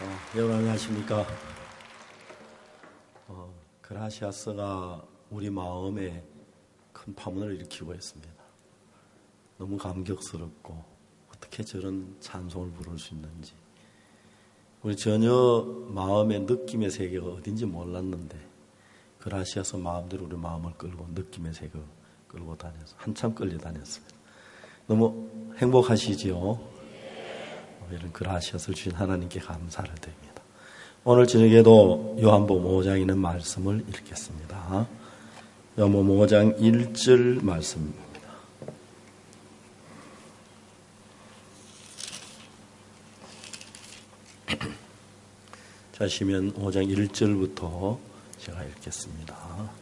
여러분 안녕하십니까? 그라시아스가 우리 마음에 큰 파문을 일으키고 있습니다. 너무 감격스럽고 어떻게 저런 찬송을 부를 수 있는지 우리 전혀 마음의 느낌의 세계가 어딘지 몰랐는데 그라시아스 마음대로 우리 마음을 끌고 느낌의 세계 끌고 다녀서 한참 끌려다녔습니다. 너무 행복하시지요? 이런 그라시아스를 주신 하나님께 감사를 드립니다. 오늘 저녁에도 요한복음 5장에 있는 말씀을 읽겠습니다. 요한복음 5장 1절 말씀입니다. 자, 시면 5장 1절부터 제가 읽겠습니다.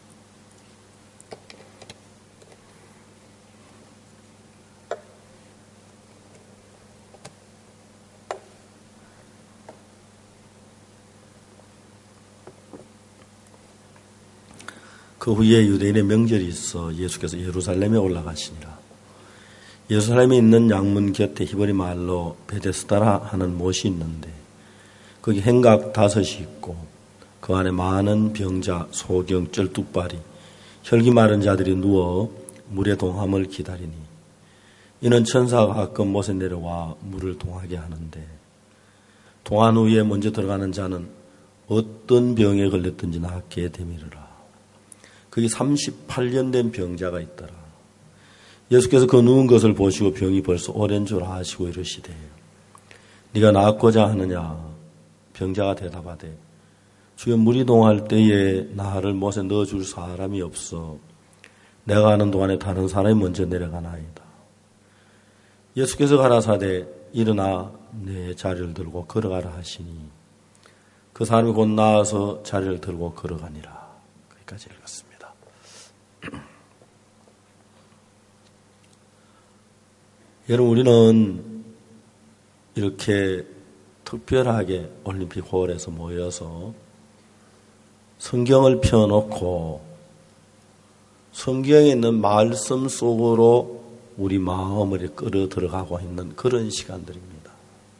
그 후에 유대인의 명절이 있어 예수께서 예루살렘에 올라가시니라. 예루살렘에 있는 양문 곁에 히브리 말로 베데스다라 하는 못이 있는데 거기 행각 5이 있고 그 안에 많은 병자, 소경, 쩔뚝발이, 혈기 마른 자들이 누워 물의 동함을 기다리니 이는 천사가 가끔 못에 내려와 물을 동하게 하는데 동한 후에 먼저 들어가는 자는 어떤 병에 걸렸든지 낫게 되미르라. 거기 38년 된 병자가 있더라. 예수께서 그 누운 것을 보시고 병이 벌써 오랜 줄 아시고 이르시되 네가 낫고자 하느냐? 병자가 대답하되 주여 물이 동할 때에 나를 못에 넣어줄 사람이 없어 내가 가는 동안에 다른 사람이 먼저 내려가나이다. 예수께서 가라사대 일어나 내 자리를 들고 걸어가라 하시니 그 사람이 곧 나와서 자리를 들고 걸어가니라. 거기까지 읽었습니다. 여러분, 우리는 이렇게 특별하게 올림픽홀에서 모여서 성경을 펴놓고 성경에 있는 말씀 속으로 우리 마음을 끌어 들어가고 있는 그런 시간들입니다.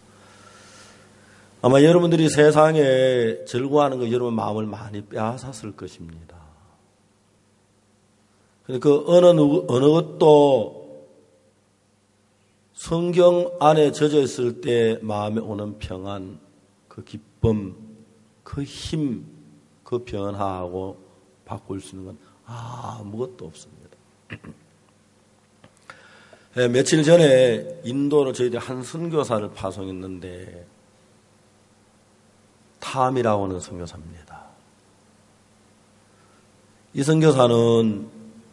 아마 여러분들이 세상에 즐거워하는 거 여러분 마음을 많이 빼앗았을 것입니다. 그 어느 것도 성경 안에 젖어 있을 때 마음에 오는 평안, 그 기쁨, 그 힘, 그 변화하고 바꿀 수 있는 건 아무것도 없습니다. 며칠 전에 인도로 저희들이 한 선교사를 파송했는데 탐이라고 하는 선교사입니다. 이 선교사는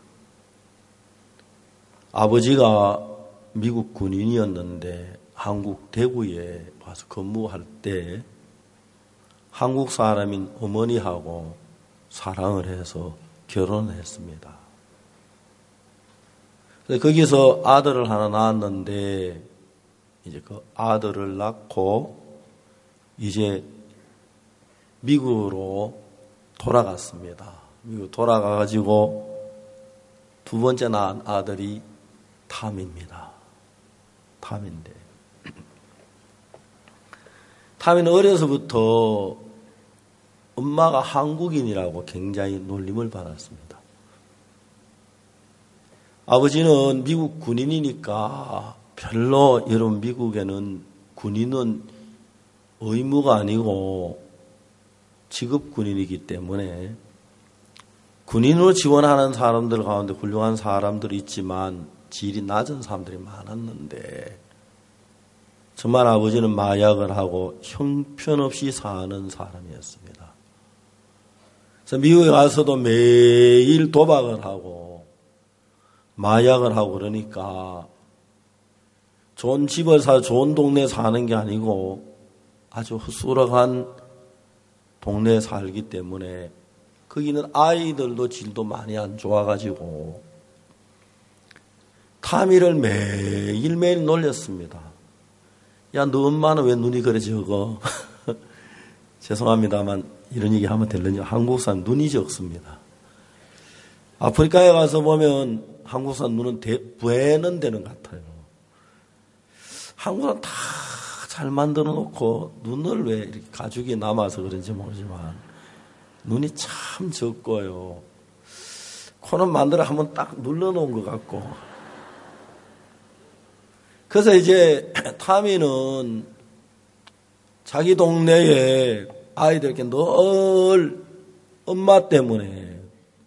아버지가 미국 군인이었는데 한국 대구에 와서 근무할 때 한국 사람인 어머니하고 사랑을 해서 결혼을 했습니다. 거기서 아들을 하나 낳았는데 이제 그 아들을 낳고 이제 미국으로 돌아갔습니다. 미국 돌아가가지고 두 번째 낳은 아들이 탐입니다. 탐인데 탐이는 어려서부터 엄마가 한국인이라고 굉장히 놀림을 받았습니다. 아버지는 미국 군인이니까 별로 여러분 미국에는 군인은 의무가 아니고 직업 군인이기 때문에 군인으로 지원하는 사람들 가운데 훌륭한 사람들이 있지만 질이 낮은 사람들이 많았는데 정말 아버지는 마약을 하고 형편없이 사는 사람이었습니다. 그래서 미국에 가서도 매일 도박을 하고 마약을 하고 그러니까 좋은 집을 사서 좋은 동네에 사는 게 아니고 아주 허술한 동네에 살기 때문에 거기는 아이들도 질도 많이 안 좋아가지고 탐이를 매일매일 놀렸습니다. 야, 너 엄마는 왜 눈이 그래 적어? 죄송합니다만 이런 얘기 하면 될는지 한국 사람 눈이 적습니다. 아프리카에 가서 보면 한국 사람 눈은 부에는 데는 같아요. 한국 사람 다 잘 만들어 놓고 눈을 왜 이렇게 가죽이 남아서 그런지 모르지만 눈이 참 적고요. 코는 만들어 한번 딱 눌러 놓은 것 같고. 그래서 이제 타미는 자기 동네에 아이들에게 늘 엄마 때문에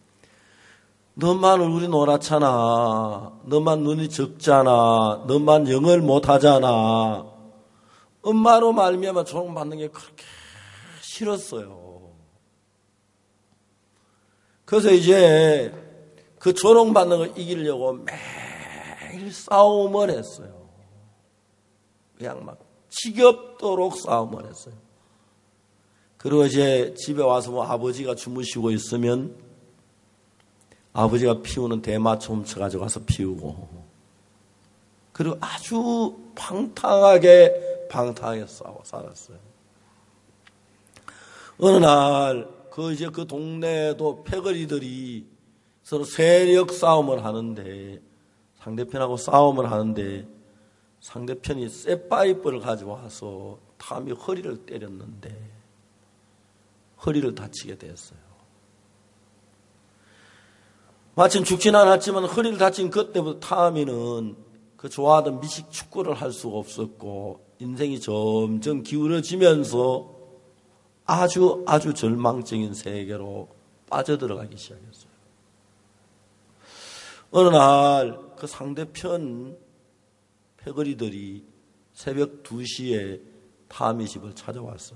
너만 얼굴이 노랗잖아. 너만 눈이 적잖아. 너만 영어를 못하잖아. 엄마로 말미암아 조롱받는 게 그렇게 싫었어요. 그래서 이제 그 조롱받는 걸 이기려고 매일 싸움을 했어요. 그냥 막 지겹도록 싸움을 했어요. 그리고 이제 집에 와서 뭐 아버지가 주무시고 있으면 아버지가 피우는 대마초 훔쳐가지고 가서 피우고, 그리고 아주 방탕하게 싸워 살았어요. 어느 날 그 동네에도 패거리들이 서로 세력 싸움을 하는데, 상대편하고 싸움을 하는데 상대편이 쇠파이프를 가지고 와서 타미 허리를 때렸는데 허리를 다치게 됐어요. 마침 죽진 않았지만 허리를 다친 그때부터 타미는 그 좋아하던 미식 축구를 할 수가 없었고 인생이 점점 기울어지면서 아주 절망적인 세계로 빠져들어가기 시작했어요. 어느 날 그 상대편 패거리들이 새벽 2시에 타미 집을 찾아왔어요.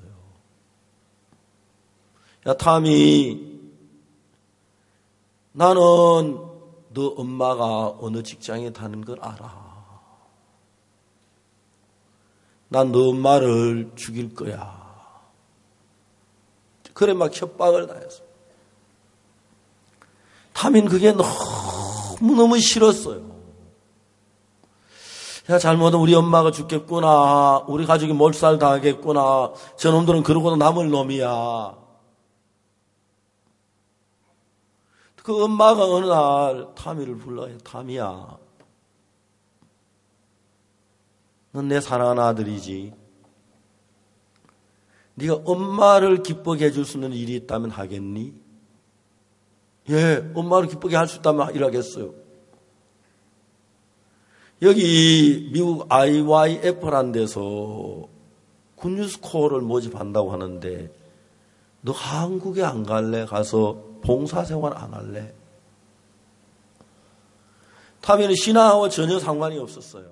야, 타미, 나는 너 엄마가 어느 직장에 다니는 걸 알아. 난 너 엄마를 죽일 거야. 그래 막 협박을 당했어. 타미는 그게 너무너무 싫었어요. 야, 잘못하면 우리 엄마가 죽겠구나. 우리 가족이 몰살당하겠구나. 저놈들은 그러고도 남을 놈이야. 그 엄마가 어느 날 타미를 불러요. 타미야, 넌 내 사랑하는 아들이지. 네가 엄마를 기쁘게 해줄 수 있는 일이 있다면 하겠니? 예, 엄마를 기쁘게 할 수 있다면 일하겠어요. 여기 미국 IYF라는 데서 굿뉴스코어를 모집한다고 하는데 너 한국에 안 갈래? 가서 봉사생활 안 할래? 타미는 신앙하고 전혀 상관이 없었어요.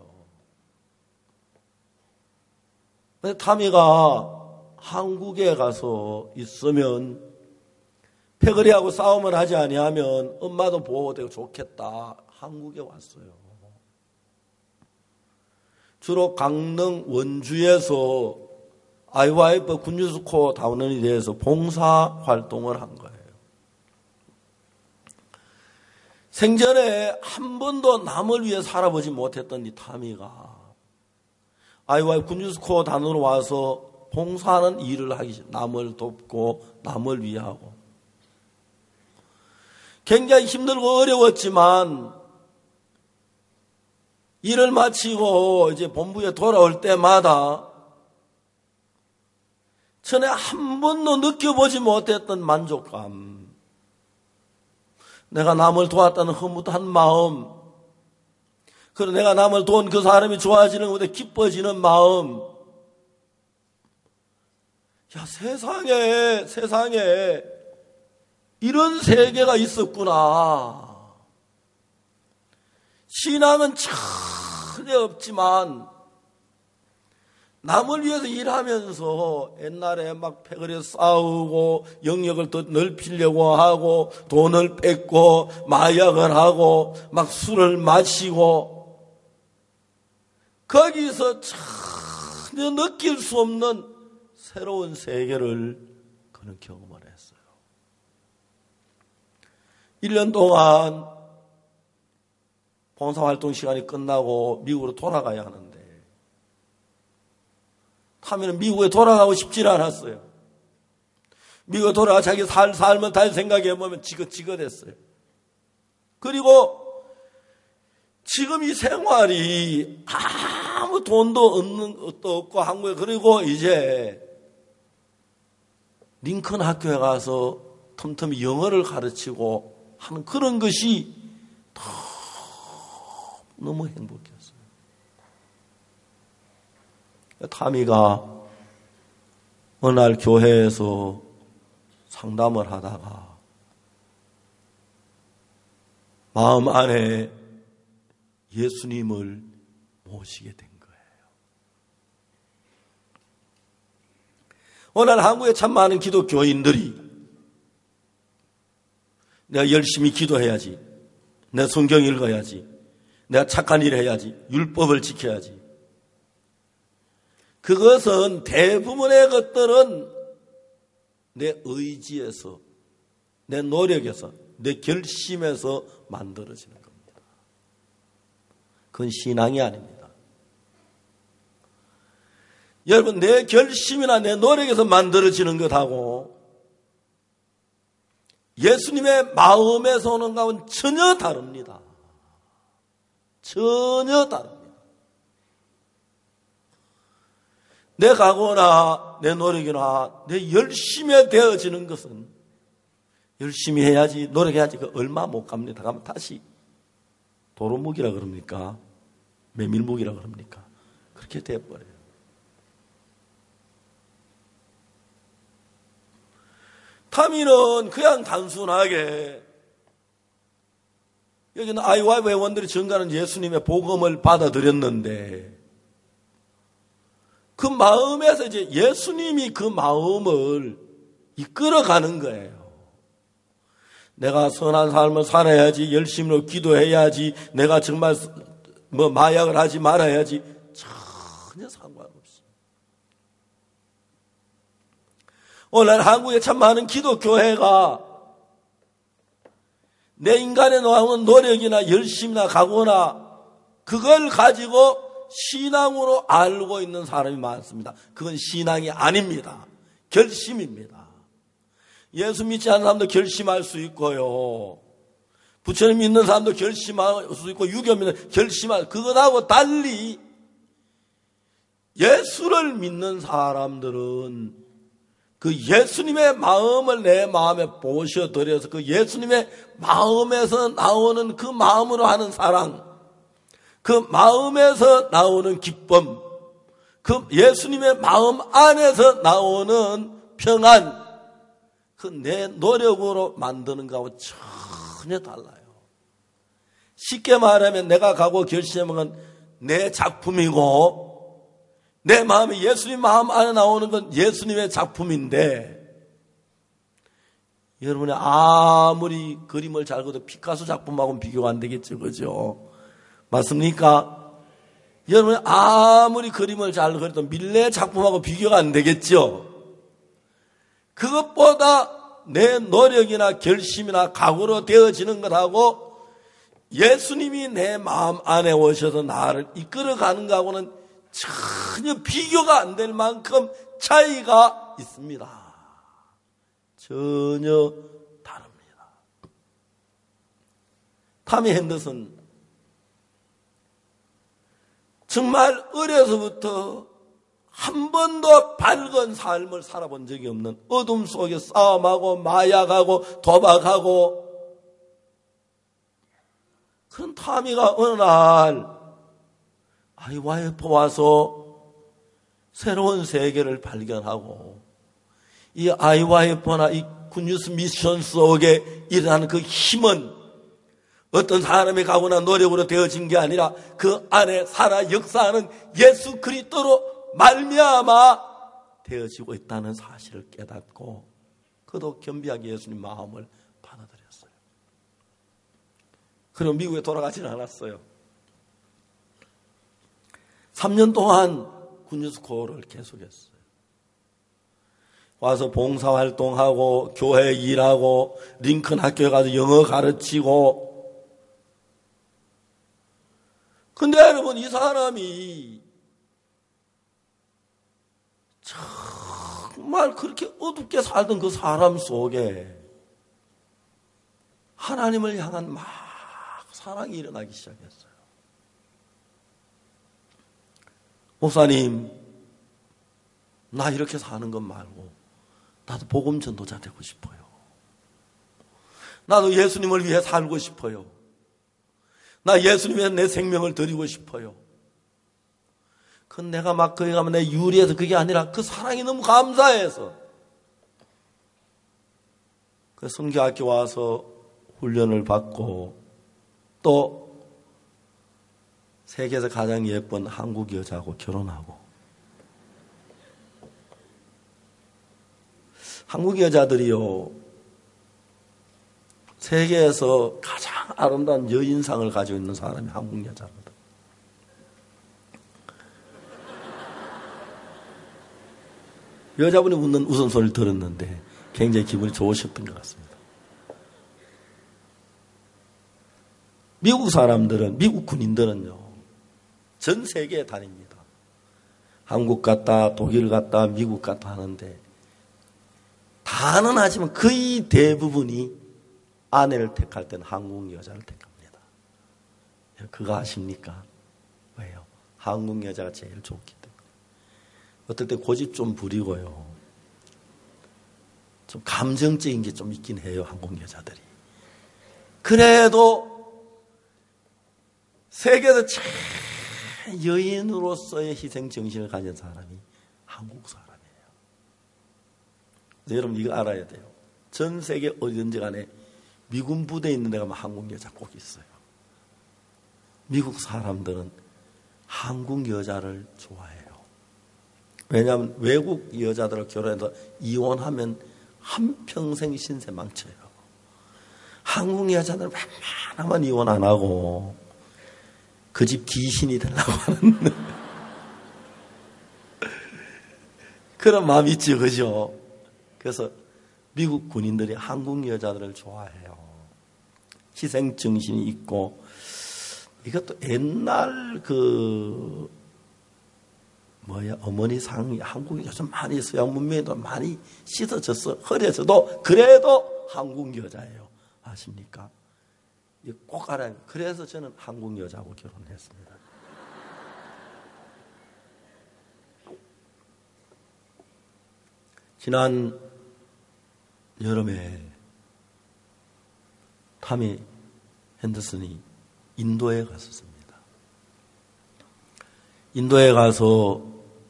근데 타미가 한국에 가서 있으면 패거리하고 싸움을 하지 아니하면 엄마도 보호되고 좋겠다. 한국에 왔어요. 주로 강릉 원주에서 IYF 굿뉴스코어 다운런에 대해서 봉사활동을 한 거예요. 생전에 한 번도 남을 위해 살아보지 못했던 이 타미가 IYF 굿뉴스코어 단으로 와서 봉사하는 일을 하기 시작해요. 남을 돕고 남을 위하고. 굉장히 힘들고 어려웠지만 일을 마치고 이제 본부에 돌아올 때마다 전에 한 번도 느껴보지 못했던 만족감, 내가 남을 도왔다는 흐뭇한 마음, 그리고 내가 남을 도운 그 사람이 좋아지는 것에 기뻐지는 마음. 야, 세상에 이런 세계가 있었구나. 신앙은 전혀 없지만 남을 위해서 일하면서 옛날에 막 패거리에 싸우고 영역을 더 넓히려고 하고 돈을 뺏고 마약을 하고 막 술을 마시고 거기서 전혀 느낄 수 없는 새로운 세계를 그는 경험을 했어요. 1년 동안 봉사활동 시간이 끝나고 미국으로 돌아가야 하는데 타미는 미국에 돌아가고 싶지 않았어요. 미국에 돌아가 자기 삶을 다시 생각해보면 지긋지긋했어요. 그리고 지금 이 생활이 아무 돈도 없는 것도 없고 한국에. 그리고 이제 링컨 학교에 가서 틈틈이 영어를 가르치고 하는 그런 것이 너무 행복했어요. 타미가 어느 날 교회에서 상담을 하다가 마음 안에 예수님을 모시게 된 거예요. 오늘 한국에 참 많은 기독교인들이 내가 열심히 기도해야지, 내가 성경 읽어야지, 내가 착한 일 해야지, 율법을 지켜야지. 그것은 대부분의 것들은 내 의지에서, 내 노력에서, 내 결심에서 만들어지는 겁니다. 그건 신앙이 아닙니다. 여러분, 내 결심이나 내 노력에서 만들어지는 것하고 예수님의 마음에서 오는 것은 전혀 다릅니다. 전혀 다릅니다. 내 각오나 내 노력이나 내 열심에 되어지는 것은 열심히 해야지, 노력해야지, 그 얼마 못 갑니다. 가면 다시 도루묵이라 그럽니까? 메밀묵이라 그럽니까? 그렇게 되어버려요. 타미는 그냥 단순하게 여기는 아이와 회원들이 전가하는 예수님의 복음을 받아들였는데 그 마음에서 이제 예수님이 그 마음을 이끌어가는 거예요. 내가 선한 삶을 살아야지, 열심히 기도해야지, 내가 정말 마약을 하지 말아야지, 전혀 상관없어. 오늘 한국에 참 많은 기독교회가 내 인간의 나오는 노력이나 열심이나 각오나 그걸 가지고 신앙으로 알고 있는 사람이 많습니다. 그건 신앙이 아닙니다. 결심입니다. 예수 믿지 않는 사람도 결심할 수 있고요. 부처님 믿는 사람도 결심할 수 있고 유교 믿는 결심할, 그것하고 달리 예수를 믿는 사람들은 그 예수님의 마음을 내 마음에 보셔드려서 그 예수님의 마음에서 나오는 그 마음으로 하는 사랑, 그 마음에서 나오는 기쁨, 그 예수님의 마음 안에서 나오는 평안, 그 내 노력으로 만드는 것하고 전혀 달라요. 쉽게 말하면 내가 가고 결심한 건 내 작품이고 내 마음이 예수님 마음 안에 나오는 건 예수님의 작품인데, 여러분이 아무리 그림을 잘 그려도 피카소 작품하고는 비교가 안 되겠죠. 그죠? 맞습니까? 여러분이 아무리 그림을 잘 그려도 밀레 작품하고 비교가 안 되겠죠. 그것보다 내 노력이나 결심이나 각오로 되어지는 것하고 예수님이 내 마음 안에 오셔서 나를 이끌어가는 것하고는 전혀 비교가 안 될 만큼 차이가 있습니다. 전혀 다릅니다. 타미 핸더슨 정말 어려서부터 한 번도 밝은 삶을 살아본 적이 없는 어둠 속에 싸움하고 마약하고 도박하고 그런 타미가 어느 날 아이와이프 와서 새로운 세계를 발견하고 이 아이와이프나 이 굿뉴스 미션 속에 일어나는 그 힘은 어떤 사람의 각오나 노력으로 되어진 게 아니라 그 안에 살아 역사하는 예수 그리스도로 말미암아 되어지고 있다는 사실을 깨닫고 그도 겸비하게 예수님 마음을 받아들였어요. 그리고 미국에 돌아가지는 않았어요. 3년 동안 굿뉴스코어를 계속했어요. 와서 봉사활동하고 교회 일하고 링컨 학교에 가서 영어 가르치고. 근데 여러분, 이 사람이 정말 그렇게 어둡게 살던 그 사람 속에 하나님을 향한 막 사랑이 일어나기 시작했어요. 목사님, 나 이렇게 사는 것 말고 나도 복음 전도자 되고 싶어요. 나도 예수님을 위해 살고 싶어요. 나 예수님 위해 내 생명을 드리고 싶어요. 그건 내가 막 거기 가면 내 유리해서 그게 아니라 그 사랑이 너무 감사해서. 그 선교학교 와서 훈련을 받고 또 세계에서 가장 예쁜 한국 여자하고 결혼하고. 한국 여자들이요, 세계에서 가장 아름다운 여인상을 가지고 있는 사람이 한국 여자거든. 여자분이 웃는 웃음소리를 들었는데 굉장히 기분이 좋으셨던 것 같습니다. 미국 사람들은, 미국 군인들은요, 전 세계에 다닙니다. 한국 갔다, 독일 갔다, 미국 갔다 하는데 다는 하지만 거의 대부분이 아내를 택할 때는 한국 여자를 택합니다. 그거 아십니까? 왜요? 한국 여자가 제일 좋기 때문에. 어떨 때 고집 좀 부리고요, 좀 감정적인 게 좀 있긴 해요, 한국 여자들이. 그래도 세계에서 제일 여인으로서의 희생 정신을 가진 사람이 한국 사람이에요. 여러분 이거 알아야 돼요. 전 세계 어디든지 간에 미군 부대에 있는 데 가면 한국 여자 꼭 있어요. 미국 사람들은 한국 여자를 좋아해요. 왜냐하면 외국 여자들을 결혼해서 이혼하면 한평생 신세 망쳐요. 한국 여자들은 웬만하면 이혼 안 하고 그 집 귀신이 되려고 하는 그런 마음이 있죠, 그죠? 그래서 미국 군인들이 한국 여자들을 좋아해요. 희생 정신이 있고, 이것도 옛날 어머니 상이 한국이 요즘 많이 서양 문명에도 많이 씻어졌어. 허리에서도 그래도 한국 여자예요. 아십니까? 꼭 알아요. 그래서 저는 한국 여자하고 결혼했습니다. 지난 여름에 타미 핸더슨이 인도에 갔었습니다. 인도에 가서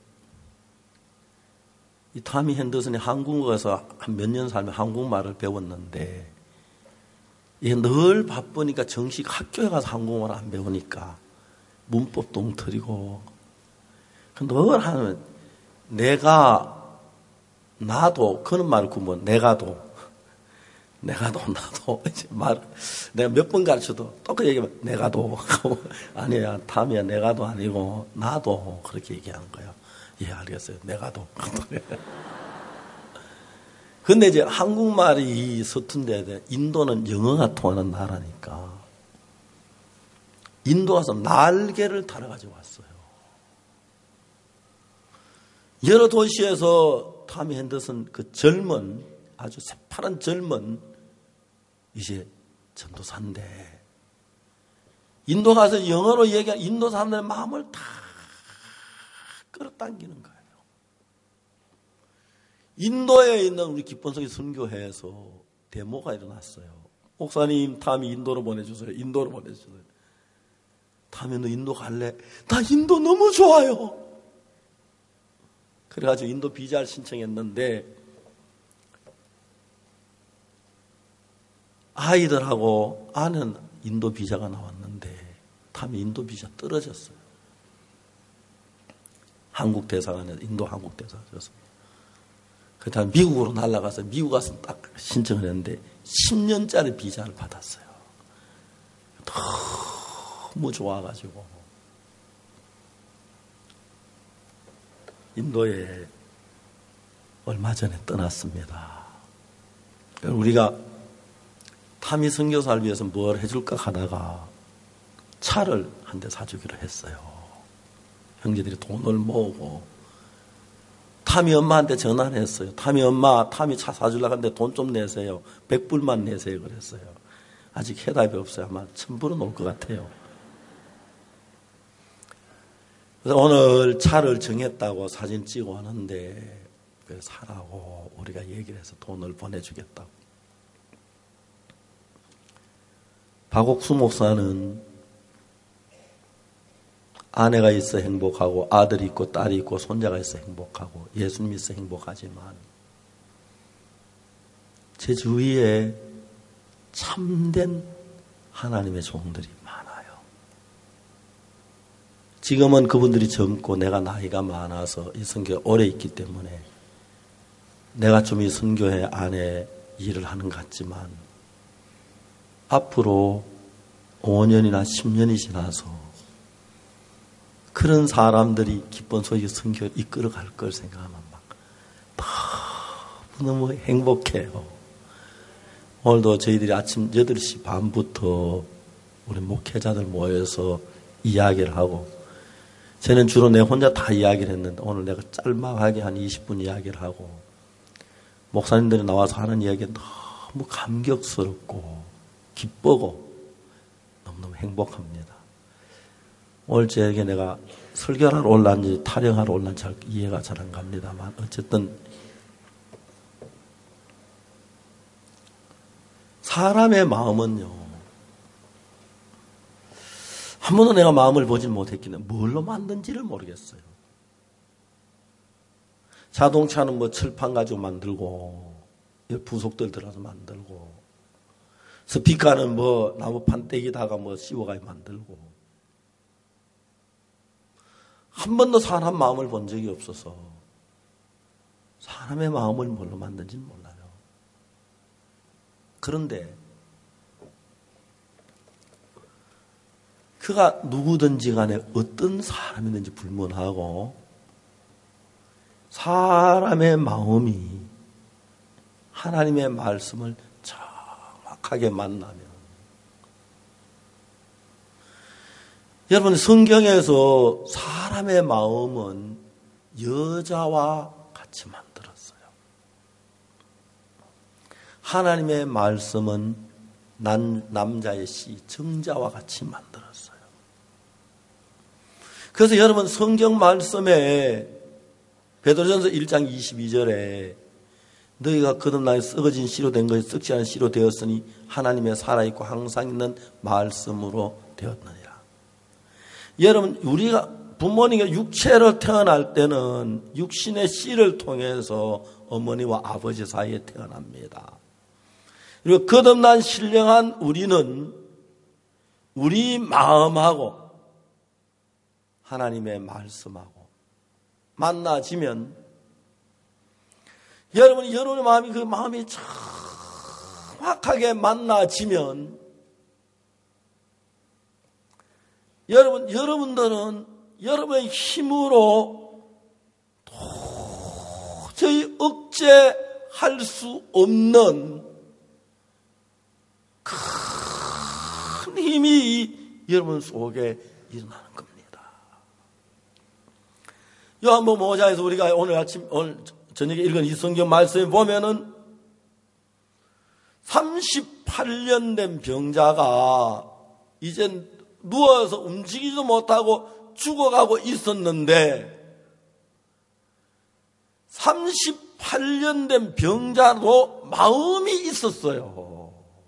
이 타미 핸더슨이 한국에 가서 한 몇 년 살면 한국말을 배웠는데, 이게 늘 바쁘니까 정식 학교에 가서 한국말 안 배우니까 문법도 엉터리고, 늘 하면 나도 그런 말을 구면 나도 이제 내가 몇 번 가르쳐도 똑같이 얘기하면 내가도 아니야, 타미야, 내가도 아니고 나도 그렇게 얘기하는 거예요. 예, 알겠어요. 내가도. 근데 이제 한국말이 서툰데 인도는 영어가 통하는 나라니까 인도 가서 날개를 달아가지고 왔어요. 여러 도시에서 타미 핸더슨 그 젊은, 아주 새파란 젊은 이제 전도사인데, 인도 가서 영어로 얘기한 인도 사람들의 마음을 다 끌어당기는 거예요. 인도에 있는 우리 기본성의 선교회에서 데모가 일어났어요. 목사님, 타미 인도로 보내주세요. 인도로 보내주세요. 타미 너 인도 갈래? 나 인도 너무 좋아요. 그래가지고 인도 비자를 신청했는데 아이들하고 아는 인도 비자가 나왔는데 타미 인도 비자 떨어졌어요. 한국 대사관에서 인도 한국 대사관에서. 그 다음에 미국으로 날아가서 미국 가서 딱 신청을 했는데 10년짜리 비자를 받았어요. 너무 좋아가지고 인도에 얼마 전에 떠났습니다. 우리가 타미 선교사를 위해서 뭘 해줄까 하다가 차를 한 대 사주기로 했어요. 형제들이 돈을 모으고 타미 엄마한테 전화를 했어요. 타미 엄마, 타미 차 사주려고 하는데 돈 좀 내세요. 100불만 내세요. 그랬어요. 아직 해답이 없어요. 아마 1000불은 올 것 같아요. 그래서 오늘 차를 정했다고 사진 찍어 왔는데 사라고 우리가 얘기를 해서 돈을 보내주겠다고. 박옥수 목사는 아내가 있어 행복하고 아들이 있고 딸이 있고 손자가 있어 행복하고 예수님이 있어 행복하지만 제 주위에 참된 하나님의 종들이 많아요. 지금은 그분들이 젊고 내가 나이가 많아서 이 선교에 오래 있기 때문에 내가 좀 이 선교회 안에 일을 하는 것 같지만 앞으로 5년이나 10년이 지나서 그런 사람들이 기쁜 소식 선교를 이끌어갈 걸 생각하면 막 너무 행복해요. 오늘도 저희들이 아침 8시 반부터 우리 목회자들 모여서 이야기를 하고 저는 주로 내 혼자 다 이야기를 했는데 오늘 내가 짤막하게 한 20분 이야기를 하고 목사님들이 나와서 하는 이야기가 너무 감격스럽고 기쁘고 너무너무 행복합니다. 오늘 저에게 내가 설교하러 올랐는지 타령하러 올랐는지 잘 이해가 잘 안 갑니다만 어쨌든 사람의 마음은요 한 번도 내가 마음을 보질 못했기는 뭘로 만든지를 모르겠어요. 자동차는 뭐 철판 가지고 만들고 부속들 들어서 만들고 스피커는 뭐 나무 판때기다가 뭐 씌워가지고 만들고 한 번도 사람 마음을 본 적이 없어서 사람의 마음을 뭘로 만든지는 몰라요. 그런데 그가 누구든지 간에 어떤 사람이든지 불문하고 사람의 마음이 하나님의 말씀을 정확하게 만나면 여러분 성경에서 사람의 마음은 여자와 같이 만들었어요. 하나님의 말씀은 남자의 씨 정자와 같이 만들었어요. 그래서 여러분 성경 말씀에 베드로전서 1장 22절에 너희가 거듭나여 썩어진 씨로 된 것이 썩지 않은 씨로 되었으니 하나님의 살아있고 항상 있는 말씀으로 되었느니라. 여러분 우리가 부모님이 육체로 태어날 때는 육신의 씨를 통해서 어머니와 아버지 사이에 태어납니다. 그리고 거듭난 신령한 우리는 우리 마음하고 하나님의 말씀하고 만나지면 여러분의 마음이 그 마음이 정확하게 만나지면 여러분들은 여러분의 힘으로 도저히 억제할 수 없는 큰 힘이 여러분 속에 일어나는 겁니다. 요한복음 5장에서 우리가 오늘 저녁에 읽은 이 성경 말씀에 보면은 38년 된 병자가 이제 누워서 움직이지도 못하고 죽어가고 있었는데 38년 된 병자도 마음이 있었어요.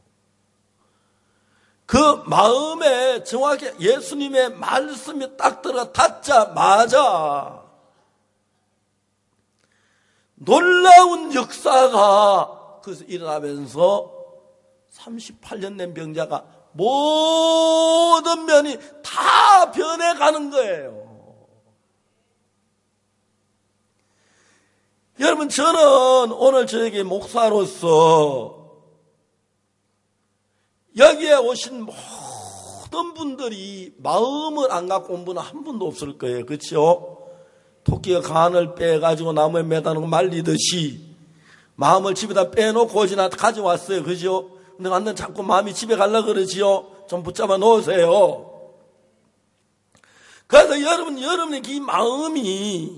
그 마음에 정확히 예수님의 말씀이 딱 들어가 닿자마자 놀라운 역사가 그래서 일어나면서 38년 된 병자가 모든 면이 다 변해가는 거예요. 여러분 저는 오늘 저에게 목사로서 여기에 오신 모든 분들이 마음을 안 갖고 온 분은 한 분도 없을 거예요. 그렇죠? 토끼가 간을 빼가지고 나무에 매다는 말리듯이 마음을 집에다 빼놓고 오지나 가져왔어요. 그죠? 근데 완전 자꾸 마음이 집에 가려고 그러지요. 좀 붙잡아 놓으세요. 그래서 여러분의 이 마음이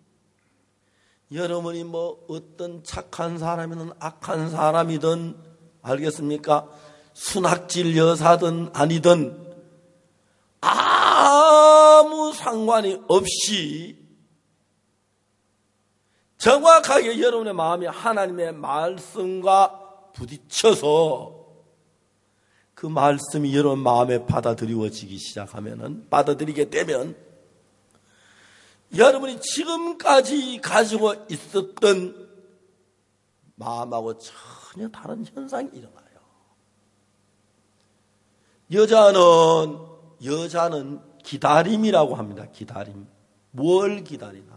여러분이 뭐 어떤 착한 사람이든 악한 사람이든 알겠습니까? 순학질 여사든 아니든 아무 상관이 없이 정확하게 여러분의 마음이 하나님의 말씀과 부딪혀서 그 말씀이 여러분 마음에 받아들여지기 시작하면은, 받아들이게 되면 여러분이 지금까지 가지고 있었던 마음하고 전혀 다른 현상이 일어나요. 여자는 기다림이라고 합니다. 기다림. 뭘 기다리나?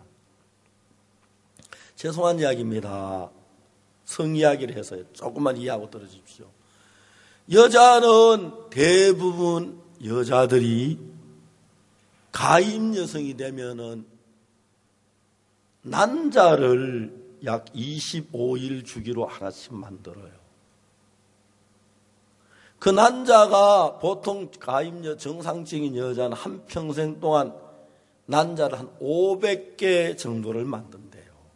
죄송한 이야기입니다. 성이야기를 해서 조금만 이해하고 들어주십시오. 여자는 대부분 여자들이 가임 여성이 되면은 난자를 약 25일 주기로 하나씩 만들어요. 그 난자가 보통 정상적인 여자는 한평생 동안 난자를 한 500개 정도를 만든대요.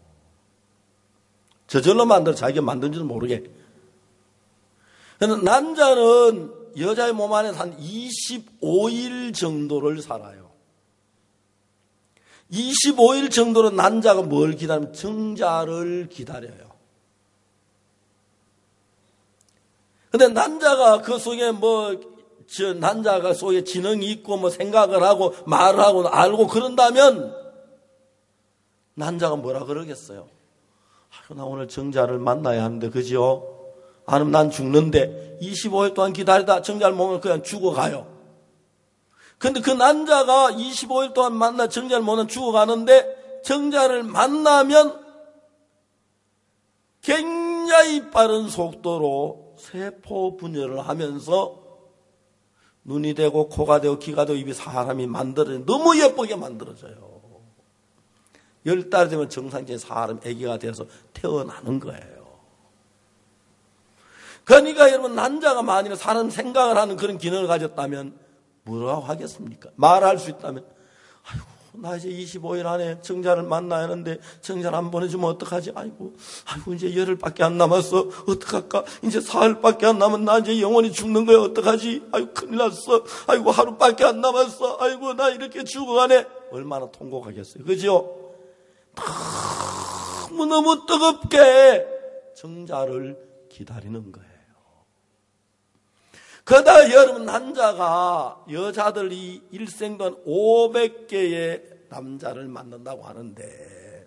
저절로 만들어 자기가 만든지도 모르게. 그런데 난자는 여자의 몸 안에서 한 25일 정도를 살아요. 25일 정도로 난자가 뭘 기다리면 정자를 기다려요. 근데 난자가 그 속에 난자가 속에 지능이 있고 생각을 하고 말을 하고 알고 그런다면 난자가 뭐라 그러겠어요? 나 오늘 정자를 만나야 하는데, 그죠? 안 하면 난 죽는데 25일 동안 기다리다 정자를 못 만나면 그냥 죽어가요. 근데 그 난자가 25일 동안 만나 정자를 못 만나면 죽어가는데, 정자를 만나면 굉장히 빠른 속도로 세포 분열을 하면서 눈이 되고 코가 되고 귀가 되고 입이 사람이 만들어져요. 너무 예쁘게 만들어져요. 10달 되면 정상적인 사람 아기가 되어서 태어나는 거예요. 그러니까 여러분, 난자가 만일 사람 생각을 하는 그런 기능을 가졌다면 뭐라고 하겠습니까? 말할 수 있다면, 아이고, 나 이제 25일 안에 정자를 만나야 하는데 정자를 안 보내주면 어떡하지? 아이고 이제 열흘밖에 안 남았어. 어떡할까? 이제 사흘밖에 안 남은 나 이제 영원히 죽는 거야. 어떡하지? 아이고, 큰일 났어. 아이고, 하루밖에 안 남았어. 아이고, 나 이렇게 죽어가네. 얼마나 통곡하겠어요. 그죠? 너무너무 뜨겁게 정자를 기다리는 거예요. 그러다 여러분, 난자가 여자들이 일생 동안 500개의 남자를 만난다고 하는데,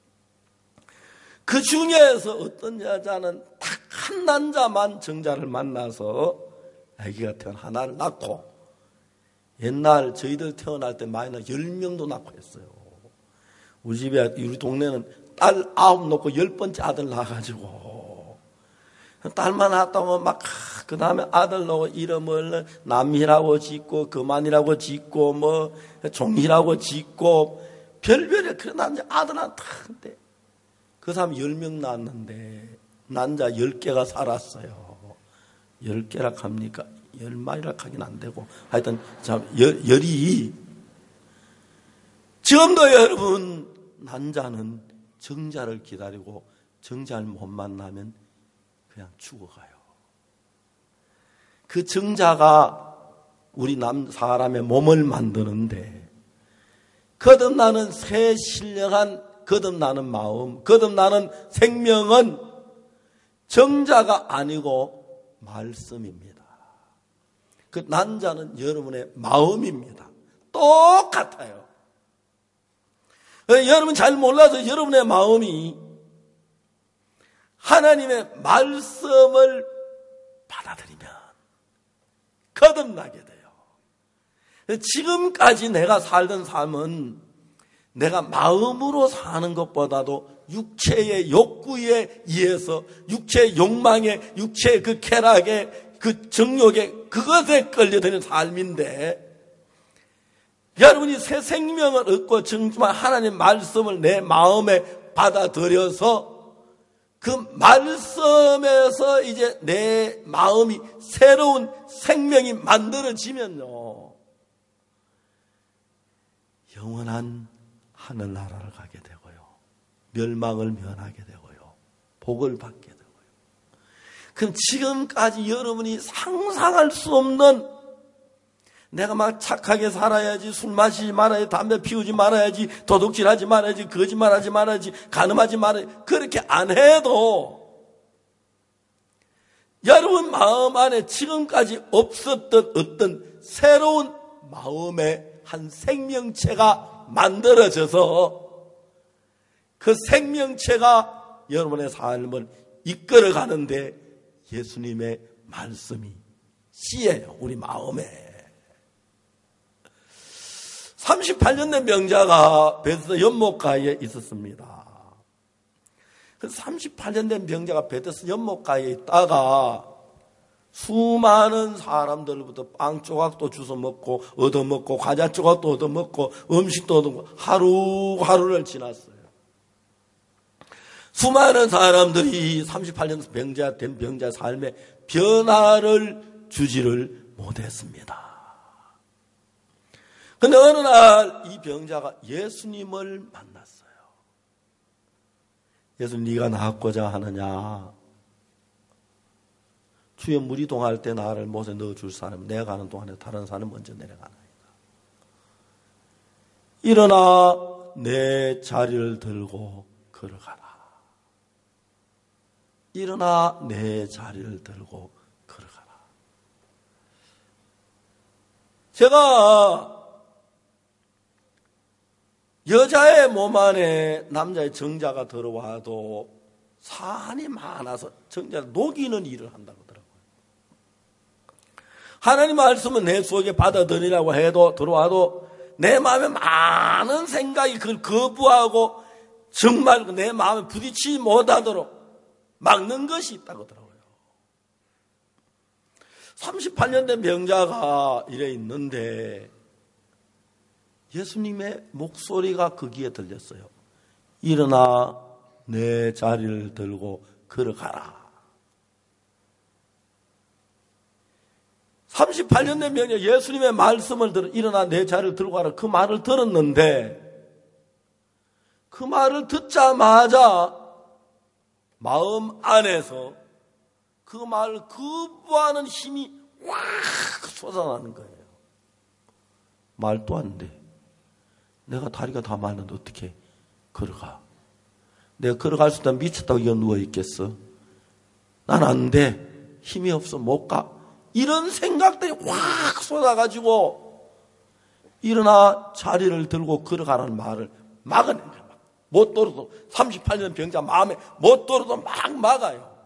그 중에서 어떤 여자는 딱 한 남자만 정자를 만나서 아기가 태어나 하나를 낳고, 옛날 저희들 태어날 때 많이 10명도 낳고 했어요. 우리 집에, 우리 동네는 딸 9 놓고 10번째 아들 낳아가지고, 딸만 낳았다고 그 다음에 아들 놓고 이름을 남희라고 짓고, 그만이라고 짓고, 종희라고 짓고, 별별의 그런 남자 아들한테 하는데, 그 사람 10명 낳았는데, 난자 10개가 살았어요. 10개라 합니까? 10마리라 하긴 안 되고, 하여튼, 열이, 지금도 여러분, 난자는 정자를 기다리고, 정자를 못 만나면 그냥 죽어가요. 그 정자가 우리 사람의 몸을 만드는데, 거듭나는 새 신령한 거듭나는 마음, 거듭나는 생명은 정자가 아니고 말씀입니다. 그 난자는 여러분의 마음입니다. 똑같아요. 여러분 잘 몰라서 여러분의 마음이 하나님의 말씀을 받아들이면 거듭나게 돼요. 지금까지 내가 살던 삶은 내가 마음으로 사는 것보다도 육체의 욕구에 의해서, 육체의 욕망에, 육체의 그 쾌락에, 그 정욕에, 그것에 끌려드는 삶인데, 여러분이 새 생명을 얻고 정말 하나님의 말씀을 내 마음에 받아들여서 그 말씀에서 이제 내 마음이 새로운 생명이 만들어지면요, 영원한 하늘나라를 가게 되고요, 멸망을 면하게 되고요, 복을 받게 되고요. 그럼 지금까지 여러분이 상상할 수 없는 내가 막 착하게 살아야지, 술 마시지 말아야지, 담배 피우지 말아야지, 도둑질하지 말아야지, 거짓말하지 말아야지, 간음하지 말아야지, 그렇게 안 해도 여러분 마음 안에 지금까지 없었던 어떤 새로운 마음의 한 생명체가 만들어져서 그 생명체가 여러분의 삶을 이끌어가는데 예수님의 말씀이 씨예요. 우리 마음에. 38년 된 병자가 베드스다 연못가에 있었습니다. 그 38년 된 병자가 베드스다 연못가에 있다가 수많은 사람들부터 빵 조각도 주워 먹고 얻어먹고 과자 조각도 얻어먹고 음식도 얻어먹고 하루하루를 지났어요. 수많은 사람들이 38년 병자 된 병자 삶에 변화를 주지를 못했습니다. 그런데 어느 날 이 병자가 예수님을 만났어요. 예수님, 네가 나았고자 하느냐? 주의 물이 동할 때 나를 못에 넣어줄 사람, 내가 가는 동안에 다른 사람 먼저 내려가나이다. 일어나 내 자리를 들고 걸어가라. 일어나 내 자리를 들고 걸어가라. 제가 여자의 몸 안에 남자의 정자가 들어와도 산이 많아서 정자를 녹이는 일을 한다고 하더라고요. 하나님 말씀은 내 속에 받아들이라고 해도 들어와도 내 마음에 많은 생각이 그걸 거부하고 정말 내 마음에 부딪히지 못하도록 막는 것이 있다고 하더라고요. 38년 된 병자가 이래 있는데 예수님의 목소리가 거기에 들렸어요. 일어나 내 자리를 들고 걸어가라. 38년 된 병자 예수님의 말씀을 들어 일어나 내 자리를 들고 가라. 그 말을 들었는데 그 말을 듣자마자 마음 안에서 그 말을 거부하는 힘이 확 솟아나는 거예요. 말도 안 돼. 내가 다리가 다 말랐는데 어떻게 걸어가? 내가 걸어갈 수 있다면 미쳤다고 이거 누워있겠어? 난 안 돼. 힘이 없어. 못 가. 이런 생각들이 확 쏟아가지고 일어나 자리를 들고 걸어가라는 말을 막아낸 거야. 못 들어도 38년 병자 마음에 못 들어도 막 막아요.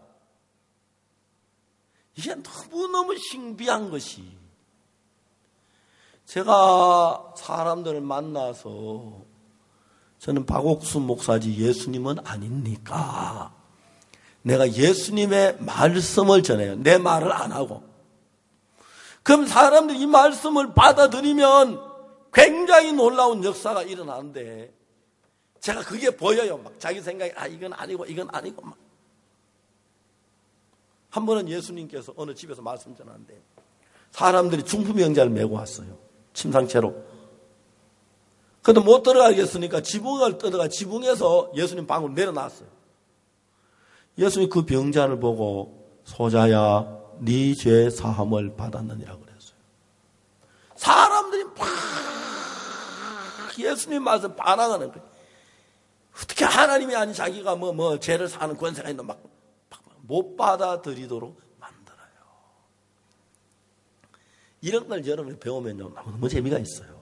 이게 너무너무 신비한 것이 제가 사람들을 만나서 저는 박옥순 목사지 예수님은 아닙니까? 내가 예수님의 말씀을 전해요. 내 말을 안 하고. 그럼 사람들이 이 말씀을 받아들이면 굉장히 놀라운 역사가 일어나는데 제가 그게 보여요. 막 자기 생각에 이건 아니고 이건 아니고 막. 한 번은 예수님께서 어느 집에서 말씀 전하는데 사람들이 중풍병자를 메고 왔어요. 침상채로. 그런데 못 들어가겠으니까 지붕을 뜯어가 지붕에서 예수님 방으로 내려놨어요. 예수님 그 병자를 보고 소자야 네 죄 사함을 받았느니라고 그랬어요. 사람들이 막 예수님 말씀 반항하는 거예요. 어떻게 하나님이 아닌 자기가 뭐 죄를 사는 권세가 있나 막 못 받아들이도록 만들어요. 이런 걸 여러분이 배우면요 너무 재미가 있어요.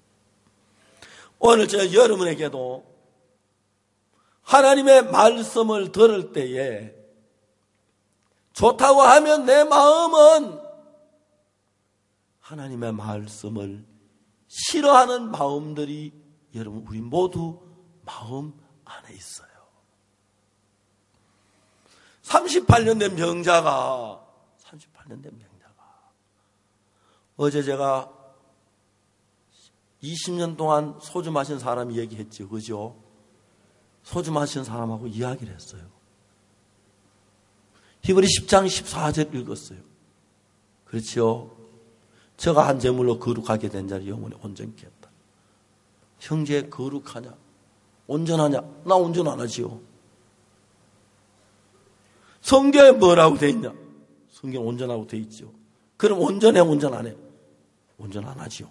오늘 제가 여러분에게도 하나님의 말씀을 들을 때에 좋다고 하면 내 마음은 하나님의 말씀을 싫어하는 마음들이 여러분 우리 모두 마음 안에 있어요. 38년 된 병자가 어제 제가 20년 동안 소주 마신 사람이 얘기했죠. 그죠? 소주 마신 사람하고 이야기를 했어요. 히브리 10장 14절 읽었어요. 그렇죠? 저가 한 제물로 거룩하게 된 자를 영원히 온전케 했다. 형제 거룩하냐? 온전하냐? 나 온전 안 하지요. 성경에 뭐라고 돼 있냐? 성경 온전하고 돼 있죠. 그럼 온전해, 온전 안 해? 운전 안 하지요.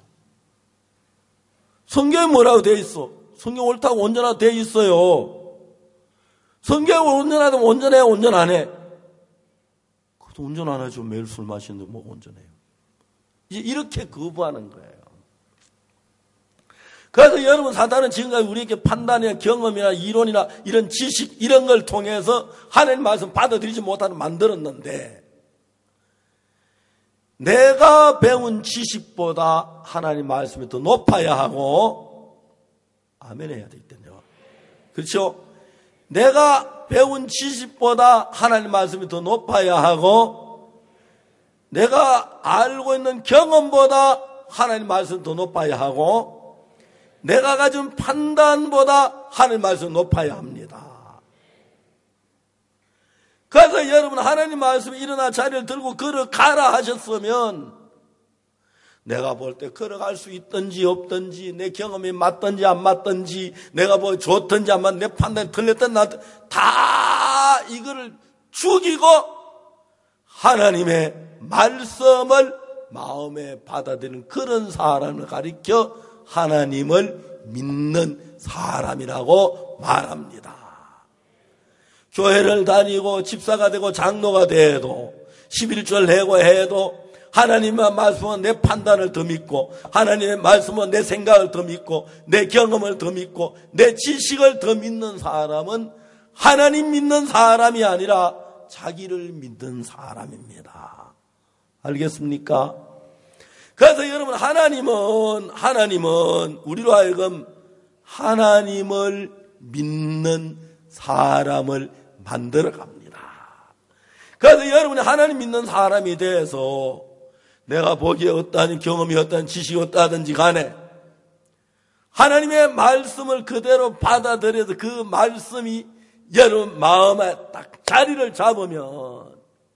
성경에 뭐라고 되어 있어? 성경 옳다고 운전하고 되어 있어요. 성경에 운전하면 운전해, 운전 안 해? 그것도 운전 안 하죠. 매일 술 마시는데 뭐 운전해요. 이제 이렇게 거부하는 거예요. 그래서 여러분, 사단은 지금까지 우리에게 판단이나 경험이나 이론이나 이런 지식 이런 걸 통해서 하나님 말씀 받아들이지 못하는 만들었는데, 내가 배운 지식보다 하나님 말씀이 더 높아야 하고, 아멘 해야 되겠군요. 그렇죠? 내가 배운 지식보다 하나님 말씀이 더 높아야 하고, 내가 알고 있는 경험보다 하나님 말씀이 더 높아야 하고, 내가 가진 판단보다 하나님 말씀이 높아야 합니다. 그래서 여러분, 하나님 말씀이 일어나 자리를 들고 걸어가라 하셨으면, 내가 볼 때 걸어갈 수 있든지 없든지, 내 경험이 맞든지 안 맞든지, 내가 뭐 좋든지 안 맞든지, 내 판단이 틀렸든 다 이거를 죽이고 하나님의 말씀을 마음에 받아들이는 그런 사람을 가리켜 하나님을 믿는 사람이라고 말합니다. 교회를 다니고 집사가 되고 장로가 돼도 11절 내고 해도 하나님의 말씀은 내 판단을 더 믿고, 하나님의 말씀은 내 생각을 더 믿고, 내 경험을 더 믿고, 내 지식을 더 믿는 사람은 하나님 믿는 사람이 아니라 자기를 믿는 사람입니다. 알겠습니까? 그래서 여러분, 하나님은 우리로 하여금 하나님을 믿는 사람을 만들어 갑니다. 그래서 여러분이 하나님 믿는 사람이 돼서 내가 보기에 어떠한 경험이 어떠한 지식이 어떠하든지 간에 하나님의 말씀을 그대로 받아들여서 그 말씀이 여러분 마음에 딱 자리를 잡으면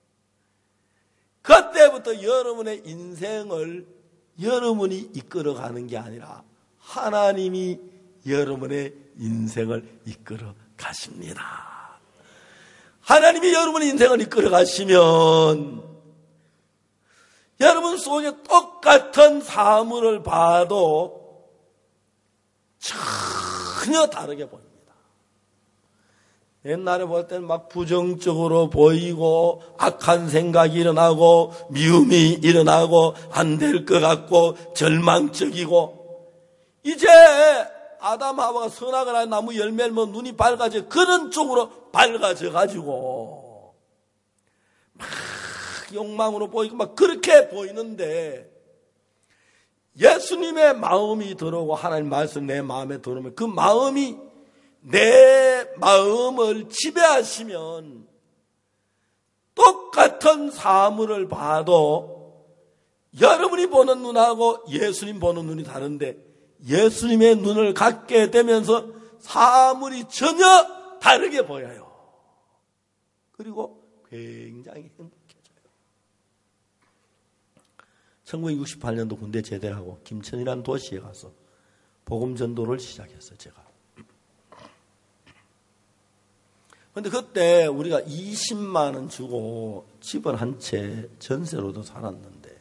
그때부터 여러분의 인생을 여러분이 이끌어가는 게 아니라 하나님이 여러분의 인생을 이끌어 가십니다. 하나님이 여러분의 인생을 이끌어 가시면 여러분 속에 똑같은 사물을 봐도 전혀 다르게 보입니다. 옛날에 볼 때는 막 부정적으로 보이고 악한 생각이 일어나고 미움이 일어나고 안 될 것 같고 절망적이고, 이제 아담 하와가 선악을 한 나무 열매를 먹으면 눈이 밝아져 그런 쪽으로 밝아져 가지고 막 욕망으로 보이고 막 그렇게 보이는데, 예수님의 마음이 들어오고 하나님 말씀 내 마음에 들어오면 그 마음이 내 마음을 지배하시면 똑같은 사물을 봐도 여러분이 보는 눈하고 예수님 보는 눈이 다른데, 예수님의 눈을 갖게 되면서 사물이 전혀 다르게 보여요. 그리고 굉장히 행복해져요. 1968년도 군대 제대하고 김천이라는 도시에 가서 복음 전도를 시작했어요, 제가. 근데 그때 우리가 20만 원 주고 집을 한 채 전세로도 살았는데,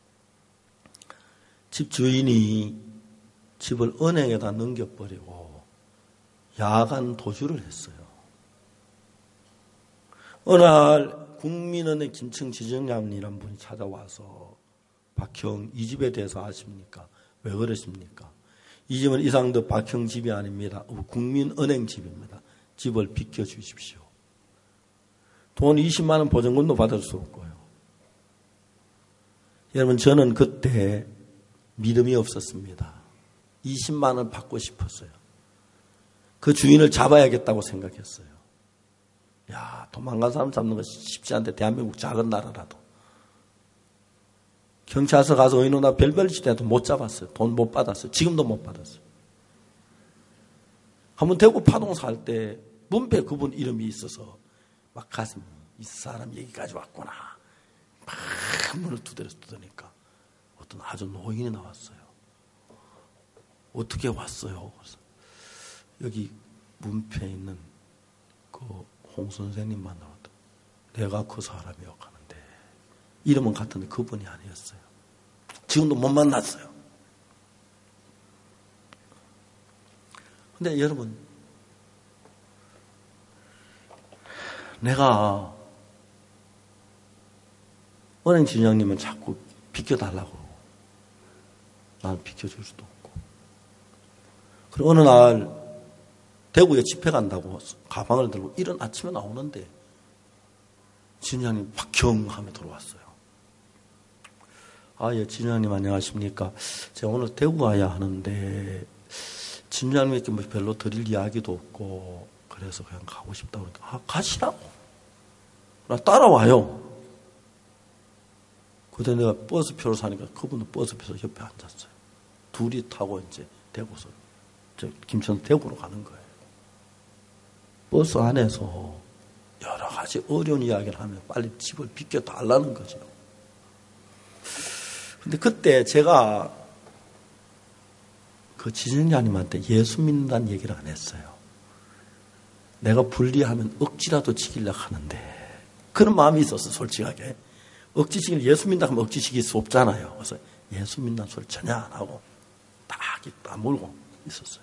집 주인이 집을 은행에다 넘겨버리고 야간 도주를 했어요. 어느 날 국민은행 김청 지점장이라는 분이 찾아와서, 박형, 이 집에 대해서 아십니까? 왜 그러십니까? 이 집은 이상도 박형 집이 아닙니다. 국민은행 집입니다. 집을 비켜주십시오. 돈 20만 원 보증금도 받을 수 없고요. 여러분, 저는 그때 믿음이 없었습니다. 20만 원 받고 싶었어요. 그 주인을 잡아야겠다고 생각했어요. 야, 도망간 사람 잡는 거 쉽지 않대. 대한민국 작은 나라라도. 경찰서 가서 의논하 별별 짓 해도 못 잡았어요. 돈 못 받았어요. 지금도 못 받았어요. 한번 대구 파동 살 때 문패 그분 이름이 있어서 막 가슴, 이 사람 얘기까지 왔구나. 막 문을 두드리니까 어떤 아주 노인이 나왔어요. 어떻게 왔어요? 그래서 여기 문패에 있는 그 홍 선생님 만나왔다. 내가 그 사람이요 하는데 이름은 같은데 그분이 아니었어요. 지금도 못 만났어요. 근데 여러분, 내가 은행 진장님은 자꾸 비켜달라고 그러고 나는 비켜줄 수도 없고, 그리고 어느 날 대구에 집회 간다고 가방을 들고 이른 아침에 나오는데 진장님 박경하며 들어왔어요. 아, 예, 진장님 안녕하십니까. 제가 오늘 대구 가야 하는데 진장님께 뭐 별로 드릴 이야기도 없고 그래서 그냥 가고 싶다고 그러니까, 아, 가시라고. 나 따라와요. 그때 내가 버스표를 사니까 그분도 버스표에서 옆에 앉았어요. 둘이 타고 이제 대구서, 김천 대구로 가는 거예요. 버스 안에서 여러 가지 어려운 이야기를 하면 빨리 집을 비켜달라는 거죠. 근데 그때 제가 그 지정자님한테 예수 믿는다는 얘기를 안 했어요. 내가 불리하면 억지라도 지키려고 하는데, 그런 마음이 있었어, 솔직하게. 억지 지키려, 예수 믿는다 하면 억지 지킬 수 없잖아요. 그래서 예수 믿는다는 소리 전혀 안 하고 딱 물고 있었어요.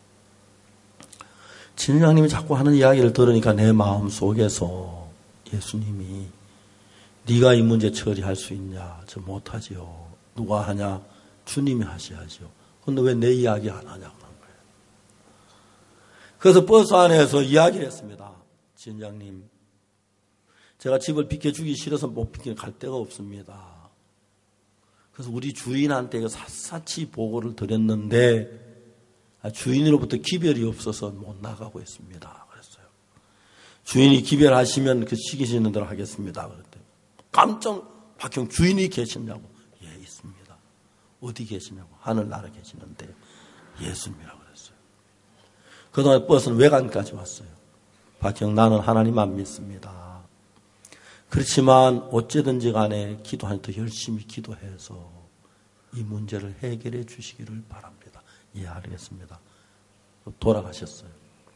진장님이 자꾸 하는 이야기를 들으니까 내 마음 속에서 예수님이 네가 이 문제 처리할 수 있냐? 저 못하지요. 누가 하냐? 주님이 하셔야죠. 근데 왜 내 이야기 안 하냐고 하는 거예요. 그래서 버스 안에서 이야기를 했습니다. 진장님, 제가 집을 비켜주기 싫어서 못 비키는 갈 데가 없습니다. 그래서 우리 주인한테 샅샅이 보고를 드렸는데 주인으로부터 기별이 없어서 못 나가고 있습니다. 그랬어요. 주인이 기별하시면 그 시키시는 대로 하겠습니다. 그랬더니 깜짝 박형, 주인이 계시냐고. 예, 있습니다. 어디 계시냐고. 하늘나라 계시는데 예수님이라고 그랬어요. 그동안 버스는 외관까지 왔어요. 박형, 나는 하나님만 믿습니다. 그렇지만 어찌든지 간에 기도하니 더 열심히 기도해서 이 문제를 해결해 주시기를 바랍니다. 예, 알겠습니다. 돌아가셨어요.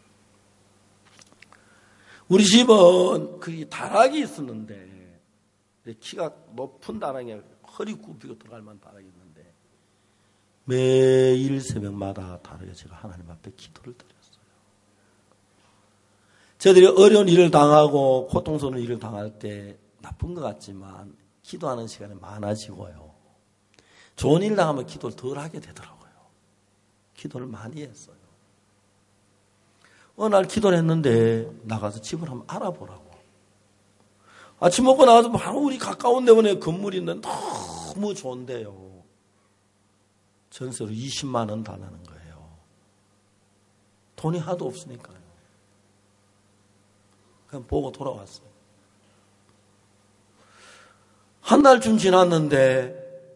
우리 집은 그 다락이 있었는데, 키가 높은 다락이 허리 굽히고 들어갈 만한 다락이 있는데, 매일 새벽마다 다락에 제가 하나님 앞에 기도를 드렸어요. 저들이 어려운 일을 당하고 고통스러운 일을 당할 때 나쁜 것 같지만 기도하는 시간이 많아지고요. 좋은 일 당하면 기도를 덜 하게 되더라고요. 기도를 많이 했어요. 어느 날 기도를 했는데 나가서 집을 한번 알아보라고. 아침 먹고 나와서 바로 우리 가까운 데원에 건물이 있는데 너무 좋은데요. 전세로 20만 원 달라는 거예요. 돈이 하도 없으니까요. 그냥 보고 돌아왔어요. 한 달쯤 지났는데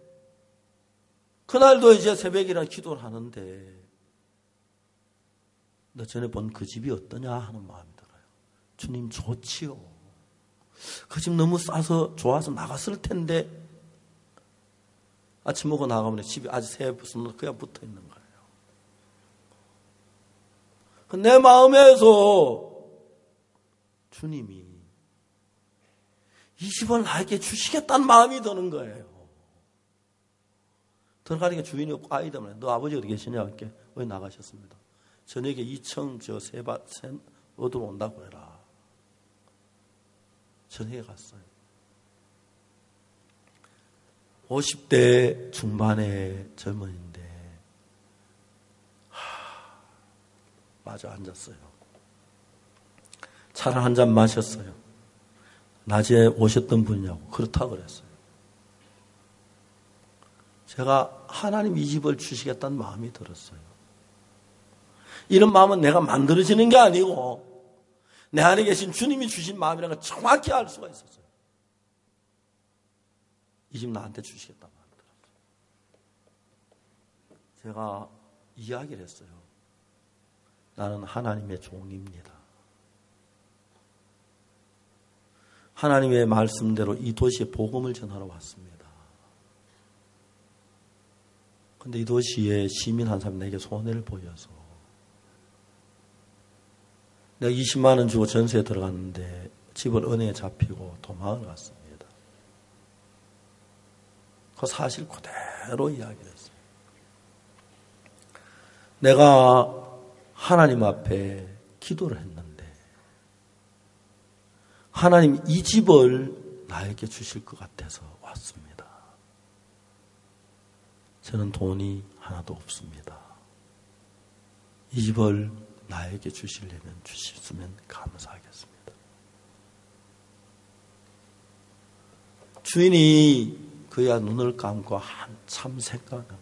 그날도 이제 새벽이라 기도를 하는데 너 전에 본 그 집이 어떠냐 하는 마음이 들어요. 주님 좋지요. 그 집 너무 싸서 좋아서 나갔을 텐데 아침 먹고 나가면 집이 아직 새 그냥 붙어 있는 거예요. 내 마음에서 주님이 이 집을 나에게 주시겠다는 마음이 드는 거예요. 들어가니까 주인이 없고 아이 때문에 너 아버지 어디 계시냐 할게. 왜 나가셨습니다. 저녁에 2층 얻으러 온다고 해라. 저녁에 갔어요. 50대 중반의 젊은인데 마저 앉았어요. 차를 한 잔 마셨어요. 낮에 오셨던 분이냐고. 그렇다고 그랬어요. 제가 하나님 이 집을 주시겠다는 마음이 들었어요. 이런 마음은 내가 만들어지는 게 아니고 내 안에 계신 주님이 주신 마음이라는 걸 정확히 알 수가 있었어요. 이 집 나한테 주시겠다는 마음이 들었어요. 제가 이야기를 했어요. 나는 하나님의 종입니다. 하나님의 말씀대로 이 도시에 복음을 전하러 왔습니다. 그런데 이 도시에 시민 한 사람이 내게 손해를 보여서 내가 20만 원 주고 전세에 들어갔는데 집을 은행에 잡히고 도망을 갔습니다. 그 사실 그대로 그대로 이야기를 했어요. 내가 하나님 앞에 기도를 했는데 하나님 이 집을 나에게 주실 것 같아서 왔습니다. 저는 돈이 하나도 없습니다. 이 집을 나에게 주시려면 주셨으면 감사하겠습니다. 주인이 그야 눈을 감고 한참 생각합니다.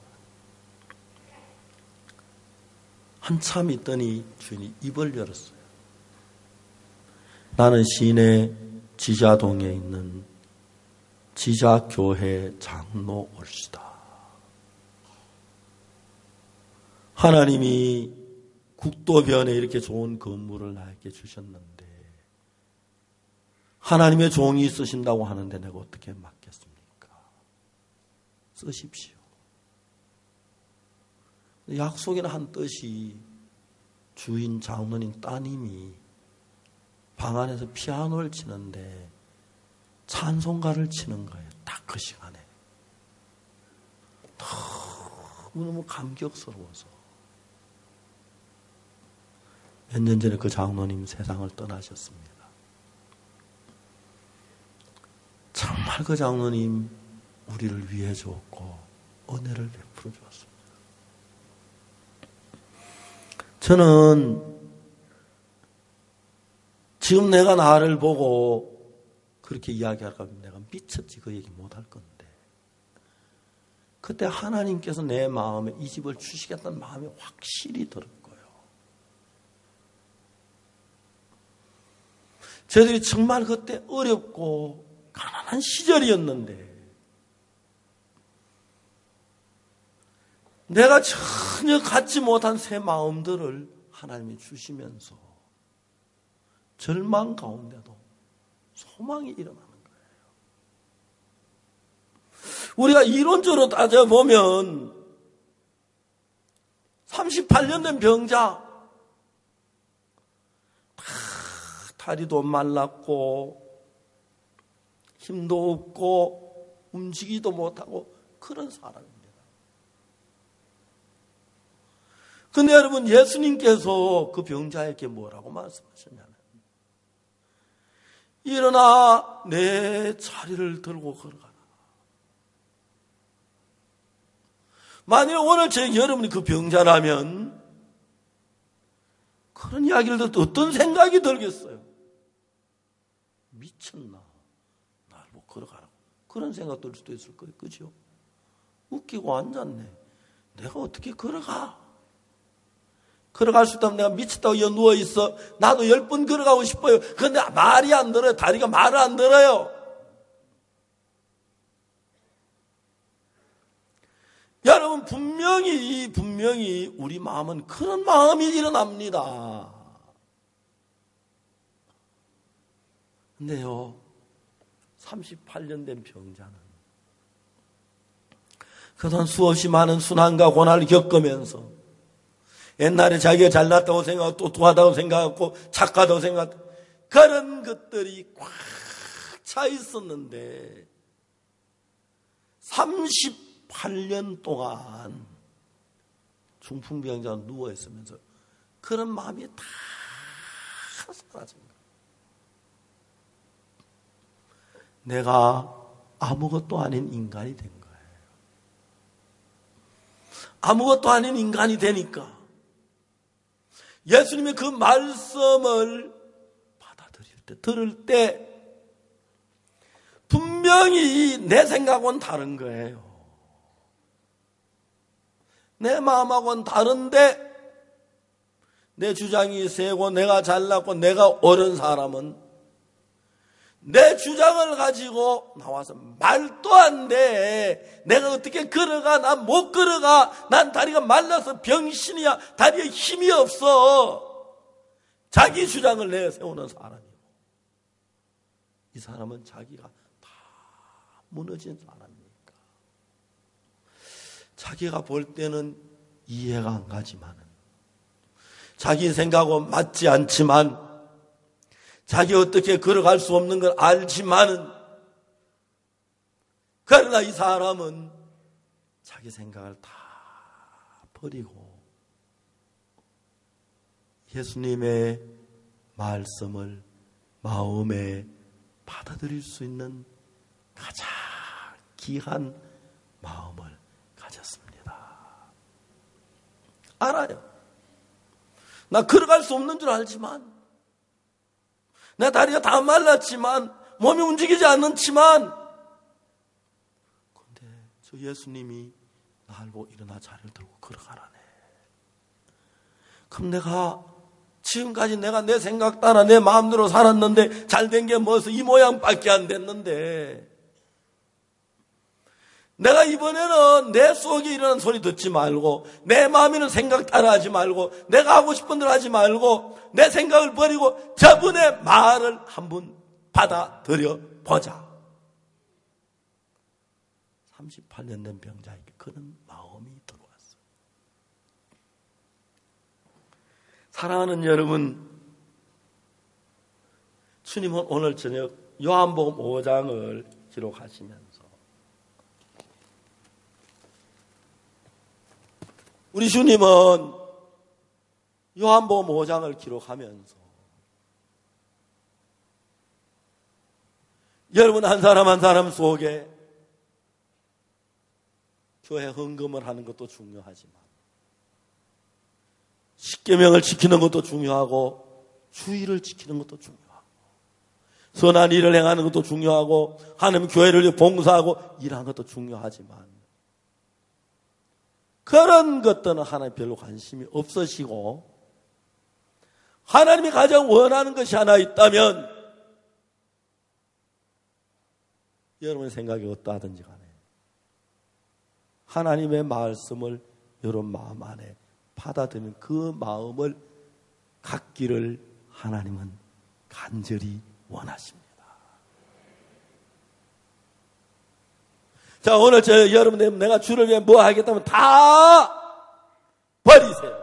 한참 있더니 주인이 입을 열었어요. 나는 시내 지자동에 있는 지자교회 장로 올시다. 하나님이 국도변에 이렇게 좋은 건물을 나에게 주셨는데 하나님의 종이 쓰신다고 하는데 내가 어떻게 맡겠습니까? 쓰십시오. 약속이나 한 뜻이 주인 장로님 따님이 방 안에서 피아노를 치는데 찬송가를 치는 거예요. 딱 그 시간에. 너무 감격스러워서. 몇 년 전에 그 장로님 세상을 떠나셨습니다. 정말 그 장로님 우리를 위해 주었고 은혜를 베풀어 주었습니다. 저는 지금 내가 나를 보고 그렇게 이야기할까 하면 내가 미쳤지 그 얘기 못할 건데 그때 하나님께서 내 마음에 이 집을 주시겠다는 마음이 확실히 들었고요. 저희들이 정말 그때 어렵고 가난한 시절이었는데 내가 전혀 갖지 못한 새 마음들을 하나님이 주시면서 절망 가운데도 소망이 일어나는 거예요. 우리가 이론적으로 따져보면 38년 된 병자 다리도 말랐고 힘도 없고 움직이도 못하고 그런 사람입니다. 근데 여러분 예수님께서 그 병자에게 뭐라고 말씀하셨냐면 일어나 내 자리를 들고 걸어가라. 만일 오늘 여러분이 그 병자라면 그런 이야기를 듣고 어떤 생각이 들겠어요? 미쳤나? 날 못 걸어가라고. 그런 생각 들 수도 있을 거예요. 그죠? 웃기고 앉았네. 내가 어떻게 걸어가? 걸어갈 수 있다면 내가 미쳤다고 누워있어. 나도 10번 걸어가고 싶어요. 그런데 말이 안 들어요. 다리가 말을 안 들어요. 여러분 분명히 우리 마음은 그런 마음이 일어납니다. 근데요 38년 된 병자는 그동안 수없이 많은 순환과 고난을 겪으면서 옛날에 자기가 잘났다고 생각하고 똑똑하다고 생각하고 착하다고 생각하고 그런 것들이 꽉 차 있었는데 38년 동안 중풍병자가 누워있으면서 그런 마음이 다 사라진 거예요. 내가 아무것도 아닌 인간이 된 거예요. 아무것도 아닌 인간이 되니까 예수님의 그 말씀을 들을 때 분명히 내 생각과는 다른 거예요. 내 마음하고는 다른데 내 주장이 세고 내가 잘났고 내가 옳은 사람은 내 주장을 가지고 나와서 말도 안 돼. 내가 어떻게 걸어가? 난 못 걸어가. 난 다리가 말라서 병신이야. 다리에 힘이 없어. 자기 주장을 내세우는 사람이고 이 사람은 자기가 다 무너진 사람이니까 자기가 볼 때는 이해가 안 가지만은 자기 생각하고 맞지 않지만 자기 어떻게 걸어갈 수 없는 걸 알지만은 그러나 이 사람은 자기 생각을 다 버리고 예수님의 말씀을 마음에 받아들일 수 있는 가장 귀한 마음을 가졌습니다. 알아요. 나 걸어갈 수 없는 줄 알지만, 내 다리가 다 말랐지만, 몸이 움직이지 않지만, 근데 저 예수님이 나를 보고 일어나 자리를 들고 걸어가라네. 그럼 내가 지금까지 내가 내 생각 따라 내 마음대로 살았는데 잘된 게 뭐서 이 모양밖에 안 됐는데, 내가 이번에는 내 속에 일어나는 소리 듣지 말고 내 마음에는 생각 따라 하지 말고 내가 하고 싶은 대로 하지 말고 내 생각을 버리고 저분의 말을 한번 받아들여 보자. 38년 된 병자에게 그런 마음이 들어왔어요. 사랑하는 여러분, 주님은 오늘 저녁 요한복음 5장을 기록하시면서 우리 주님은 요한복음 5장을 기록하면서 여러분 한 사람 한 사람 속에 교회 헌금을 하는 것도 중요하지만 십계명을 지키는 것도 중요하고 주의를 지키는 것도 중요하고 선한 일을 행하는 것도 중요하고 하나님 교회를 위해 봉사하고 일하는 것도 중요하지만 그런 것들은 하나님 별로 관심이 없으시고 하나님이 가장 원하는 것이 하나 있다면 여러분의 생각이 어떠하든지 간에 하나님의 말씀을 여러분 마음 안에 받아들이는 그 마음을 갖기를 하나님은 간절히 원하십니다. 자, 오늘 여러분 내가 주를 위해 뭐 하겠다면 다 버리세요.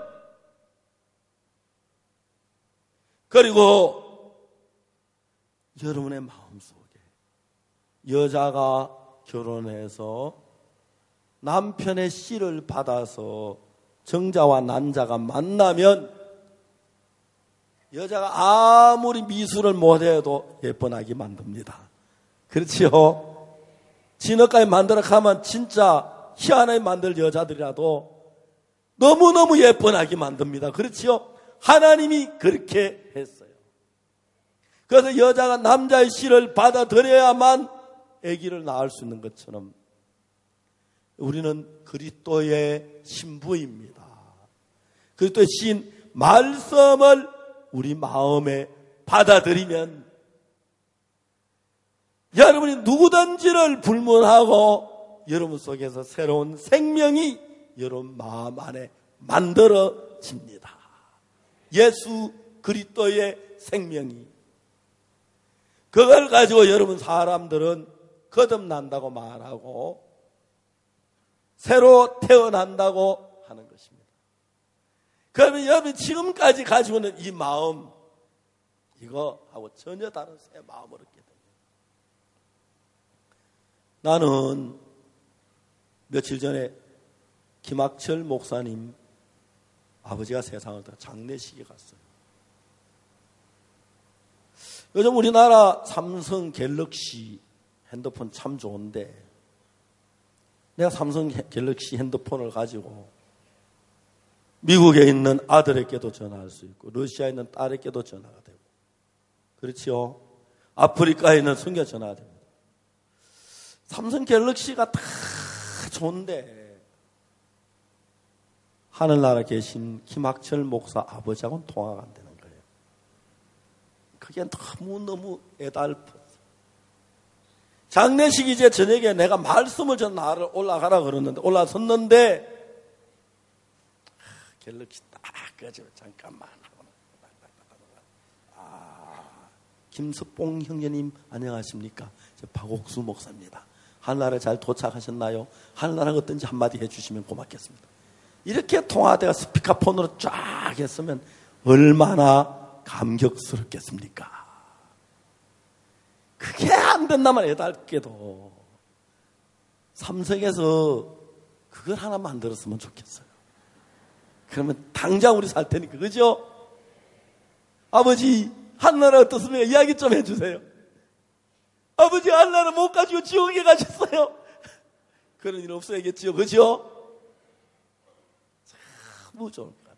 그리고 여러분의 마음속에 여자가 결혼해서 남편의 씨를 받아서 정자와 난자가 만나면 여자가 아무리 미술을 못해도 예뻐나게 만듭니다. 그렇지요? 진흙까지 만들어 가면 진짜 희한하게 만들 여자들이라도 너무너무 예뻐나게 만듭니다. 그렇지요? 하나님이 그렇게 했어요. 그래서 여자가 남자의 씨를 받아들여야만 아기를 낳을 수 있는 것처럼 우리는 그리스도의 신부입니다. 그리스도의 신 말씀을 우리 마음에 받아들이면 여러분이 누구든지를 불문하고 여러분 속에서 새로운 생명이 여러분 마음 안에 만들어집니다. 예수 그리스도의 생명이. 그걸 가지고 여러분 사람들은 거듭난다고 말하고 새로 태어난다고 하는 것입니다. 그러면 여러분 지금까지 가지고 있는 이 마음, 이거하고 전혀 다른 새 마음을 얻게 됩니다. 나는 며칠 전에 김학철 목사님 아버지가 세상을 떠나 장례식에 갔어요. 요즘 우리나라 삼성 갤럭시 핸드폰 참 좋은데 내가 삼성 갤럭시 핸드폰을 가지고 미국에 있는 아들에게도 전화할 수 있고 러시아에 있는 딸에게도 전화가 되고 그렇지요? 아프리카에 있는 선교 전화가 됩니다. 삼성 갤럭시가 다 좋은데 하늘나라 계신 김학철 목사 아버지하고는 통화가 안 되는 거예요. 그게 너무너무 애달팠어요. 장례식 이제 저녁에 내가 말씀을 전 나를 올라가라 그러는데 올라섰는데 갤럭시 딱 꺼져 잠깐만 김석봉 형제님 안녕하십니까? 저 박옥수 목사입니다. 하늘나라에 잘 도착하셨나요? 하늘나라가 어떤지 한마디 해주시면 고맙겠습니다. 이렇게 통화대가 스피커폰으로 쫙 했으면 얼마나 감격스럽겠습니까? 그게 안 된다면 애달게도 삼성에서 그걸 하나 만들었으면 좋겠어요. 그러면 당장 우리 살 테니까, 그죠? 아버지, 한나라 어떻습니까? 이야기 좀 해주세요. 아버지, 한나라 못 가지고 지옥에 가셨어요. 그런 일 없어야겠지요, 그죠? 참 좋을 것 같아요.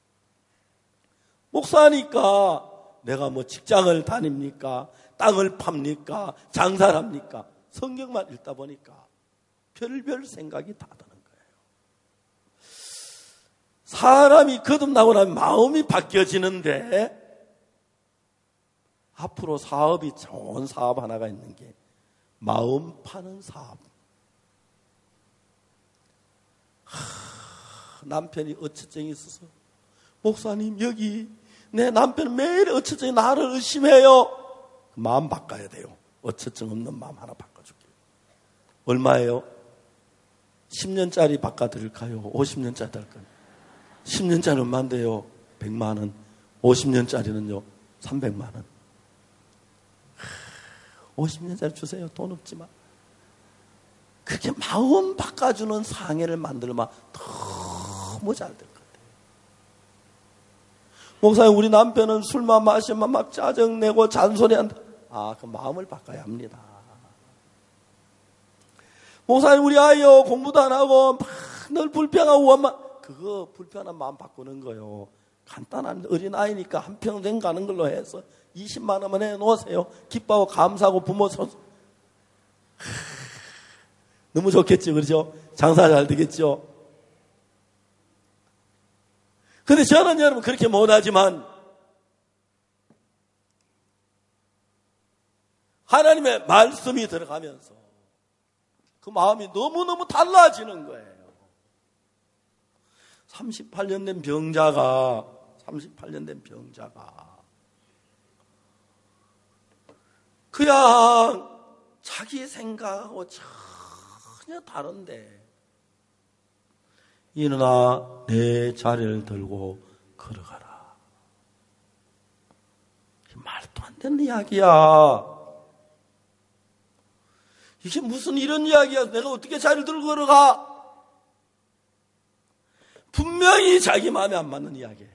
목사니까 내가 뭐 직장을 다닙니까? 땅을 팝니까? 장사를 합니까? 성경만 읽다 보니까 별별 생각이 다 드는 거예요. 사람이 거듭나고 나면 마음이 바뀌어지는데, 앞으로 사업이 좋은 사업 하나가 있는 게 마음 파는 사업. 남편이 어처증이 있어서, 목사님 여기 내 남편 매일 어처증이 나를 의심해요. 마음 바꿔야 돼요. 어처증 없는 마음 하나 바꿔줄게요. 얼마예요? 10년짜리 바꿔드릴까요? 50년짜리 할까요? 10년짜리 얼마인데요? 100만 원. 50년짜리는요? 300만 원. 50년짜리 주세요. 돈 없지만. 그렇게 마음 바꿔주는 상해를 만들면 너무 잘 될 것 같아요. 목사님, 우리 남편은 술만 마시면 막 짜증내고 잔소리한다. 그 마음을 바꿔야 합니다. 목사님, 우리 아이요 공부도 안 하고 막 늘 불평하고 원만, 그거 불편한 마음 바꾸는 거요. 간단한 어린아이니까 한평생 가는 걸로 해서 20만 원만 해놓으세요. 기뻐하고 감사하고 부모 손. 너무 좋겠죠, 그렇죠? 장사 잘 되겠죠? 근데 저는 여러분 그렇게 못하지만, 하나님의 말씀이 들어가면서 그 마음이 너무너무 달라지는 거예요. 38년 된 병자가 그냥 자기 생각하고 전혀 다른데, 일어나 내 자리를 들고 걸어가라. 말도 안 되는 이야기야. 이게 무슨 이런 이야기야. 내가 어떻게 자리를 들고 걸어가? 분명히 자기 마음에 안 맞는 이야기예요.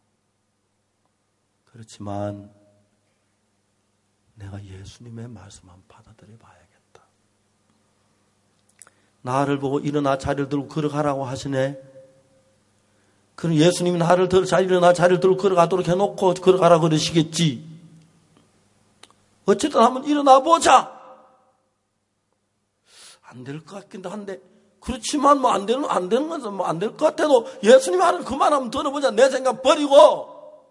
그렇지만 내가 예수님의 말씀 한번 받아들여 봐야겠다. 나를 보고 일어나 자리를 들고 걸어가라고 하시네. 그럼 예수님이 나를 일어나 자리를 들고 걸어가도록 해놓고 걸어가라 그러시겠지. 어쨌든 한번 일어나 보자. 안 될 것 같긴 한데, 그렇지만 뭐 안 되는 것은 뭐 안 될 것 같아도 예수님이 하는 그 말 한번 들어보자. 내 생각 버리고.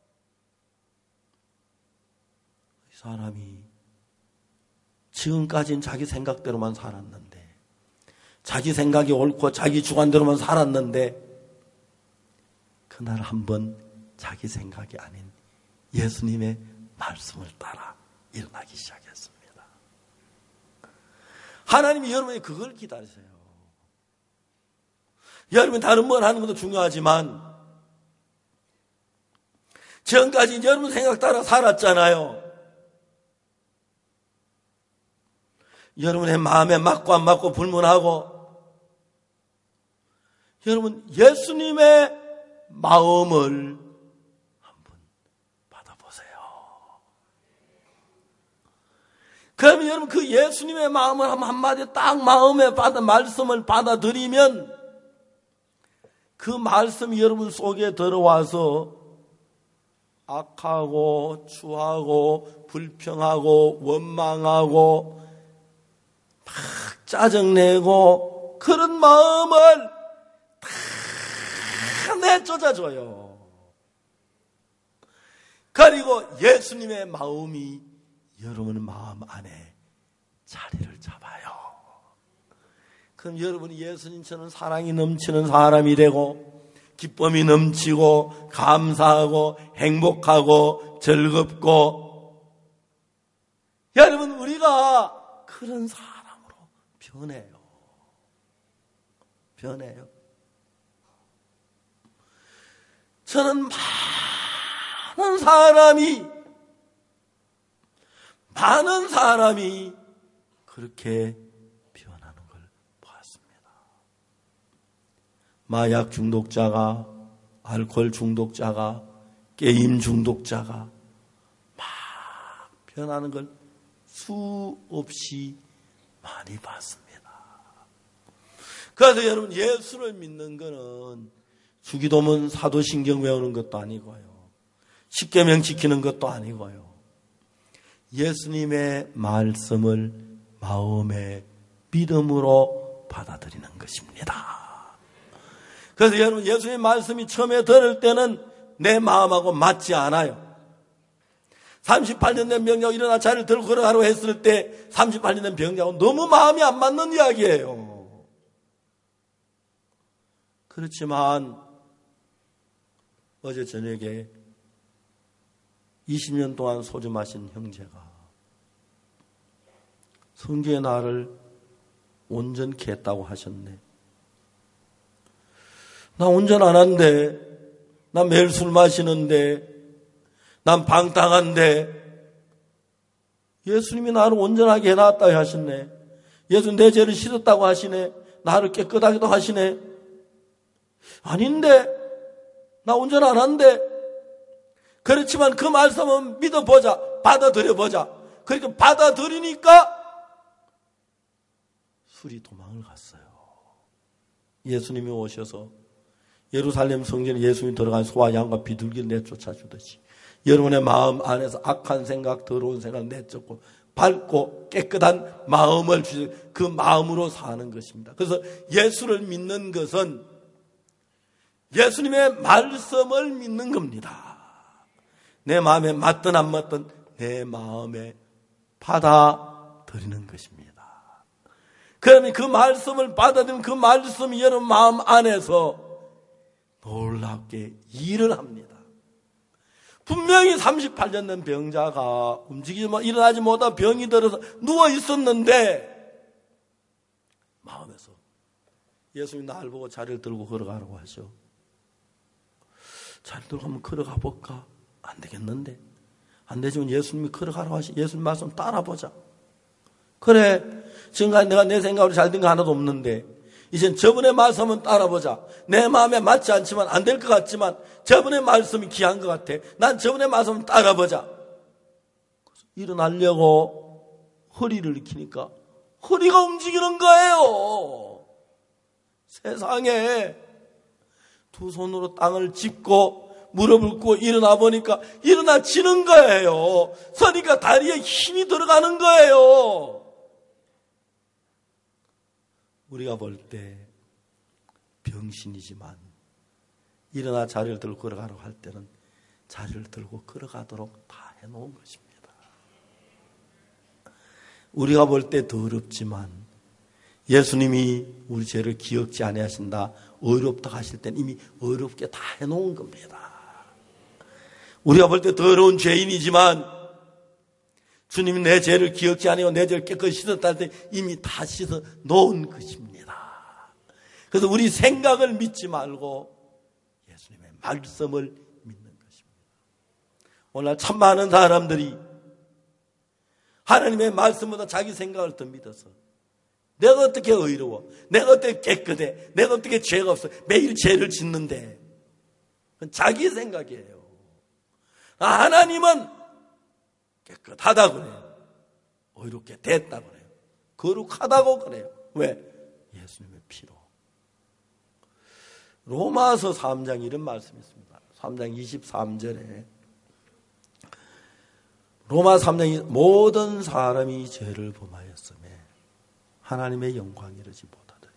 이 사람이 지금까지는 자기 생각대로만 살았는데, 자기 생각이 옳고 자기 주관대로만 살았는데, 그날 한번 자기 생각이 아닌 예수님의 말씀을 따라 일어나기 시작했습니다. 하나님이 여러분이 그걸 기다리세요. 여러분 다른 뭘 하는 것도 중요하지만, 지금까지 여러분 생각 따라 살았잖아요. 여러분의 마음에 맞고 안 맞고 불문하고, 여러분 예수님의 마음을 한번 받아보세요. 그러면 여러분 그 예수님의 마음을 한마디 딱 마음에 말씀을 받아들이면, 그 말씀이 여러분 속에 들어와서 악하고 추하고 불평하고 원망하고 막 짜증내고 그런 마음을 다 내쫓아줘요. 그리고 예수님의 마음이 여러분의 마음 안에 자리를 잡아요. 그럼 여러분이 예수님처럼 사랑이 넘치는 사람이 되고, 기쁨이 넘치고 감사하고 행복하고 즐겁고, 여러분 우리가 그런 사람으로 변해요. 저는 많은 사람이 그렇게 변하는 걸 보았습니다. 마약 중독자가, 알코올 중독자가, 게임 중독자가 막 변하는 걸 수없이 많이 봤습니다. 그래서 여러분, 예수를 믿는 것은 주기도문 사도신경 외우는 것도 아니고요, 십계명 지키는 것도 아니고요, 예수님의 말씀을 마음의 믿음으로 받아들이는 것입니다. 그래서 여러분, 예수님의 말씀이 처음에 들을 때는 내 마음하고 맞지 않아요. 38년 된 병자가 일어나 자리를 들고 걸어가라고 했을 때 38년 된 병자하고 너무 마음이 안 맞는 이야기예요. 그렇지만 어제 저녁에 20년 동안 소주 마신 형제가 성경의 나를 온전케 했다고 하셨네. 나 온전 안 한데, 나 매일 술 마시는데, 난 방탕한데 예수님이 나를 온전하게 해놨다고 하셨네. 예수님 내 죄를 씻었다고 하시네. 나를 깨끗하게도 하시네. 아닌데, 나 온전 안 한데. 그렇지만 그 말씀은 믿어보자, 받아들여보자. 그러니까 받아들이니까 술이 도망을 갔어요. 예수님이 오셔서 예루살렘 성전에 예수님이 들어간 소와 양과 비둘기를 내쫓아 주듯이 여러분의 마음 안에서 악한 생각, 더러운 생각을 내쫓고 밝고 깨끗한 마음을 주셔서 그 마음으로 사는 것입니다. 그래서 예수를 믿는 것은 예수님의 말씀을 믿는 겁니다. 내 마음에 맞든 안 맞든 내 마음에 받아들이는 것입니다. 그러면 그 말씀을 받아들이면 그 말씀이 여러분 마음 안에서 놀랍게 일을 합니다. 분명히 38년 된 병자가 일어나지 못하고 병이 들어서 누워 있었는데 마음에서 예수님이 나를 보고 자리를 들고 걸어가라고 하죠. 자리를 들고 한번 걸어가 볼까? 안 되겠는데. 안 되지만 예수님이 걸어가라고 하시. 예수님 말씀 따라보자. 그래, 지금까지 내가 내 생각으로 잘 된 거 하나도 없는데 이젠 저분의 말씀은 따라보자. 내 마음에 맞지 않지만 안 될 것 같지만 저분의 말씀이 귀한 것 같아. 난 저분의 말씀을 따라보자. 일어나려고 허리를 익히니까 허리가 움직이는 거예요. 세상에 두 손으로 땅을 짚고 무릎을 꿇고 일어나 보니까 일어나지는 거예요. 서니까 다리에 힘이 들어가는 거예요. 우리가 볼 때 병신이지만 일어나 자리를 들고 걸어가라고 할 때는 자리를 들고 걸어가도록 다 해놓은 것입니다. 우리가 볼 때 더럽지만 예수님이 우리 죄를 기억지 아니하신다, 의롭다 하실 때는 이미 의롭게 다 해놓은 겁니다. 우리가 볼 때 더러운 죄인이지만 주님이 내 죄를 기억지 아니하고 내 죄를 깨끗이 씻었다 할 때 이미 다 씻어 놓은 것입니다. 그래서 우리 생각을 믿지 말고 예수님의 말씀을 믿는 것입니다. 오늘 참 많은 사람들이 하나님의 말씀보다 자기 생각을 더 믿어서 내가 어떻게 의로워, 내가 어떻게 깨끗해, 내가 어떻게 죄가 없어, 매일 죄를 짓는데 그건 자기 생각이에요. 하나님은 깨끗하다고 그래요. 의롭게 됐다고 그래요. 거룩하다고 그래요. 왜? 예수님의 피로. 로마서 3장 이런 말씀이 있습니다. 3장 23절에 로마 3장 모든 사람이 죄를 범하였으며 하나님의 영광 이르지 못하더니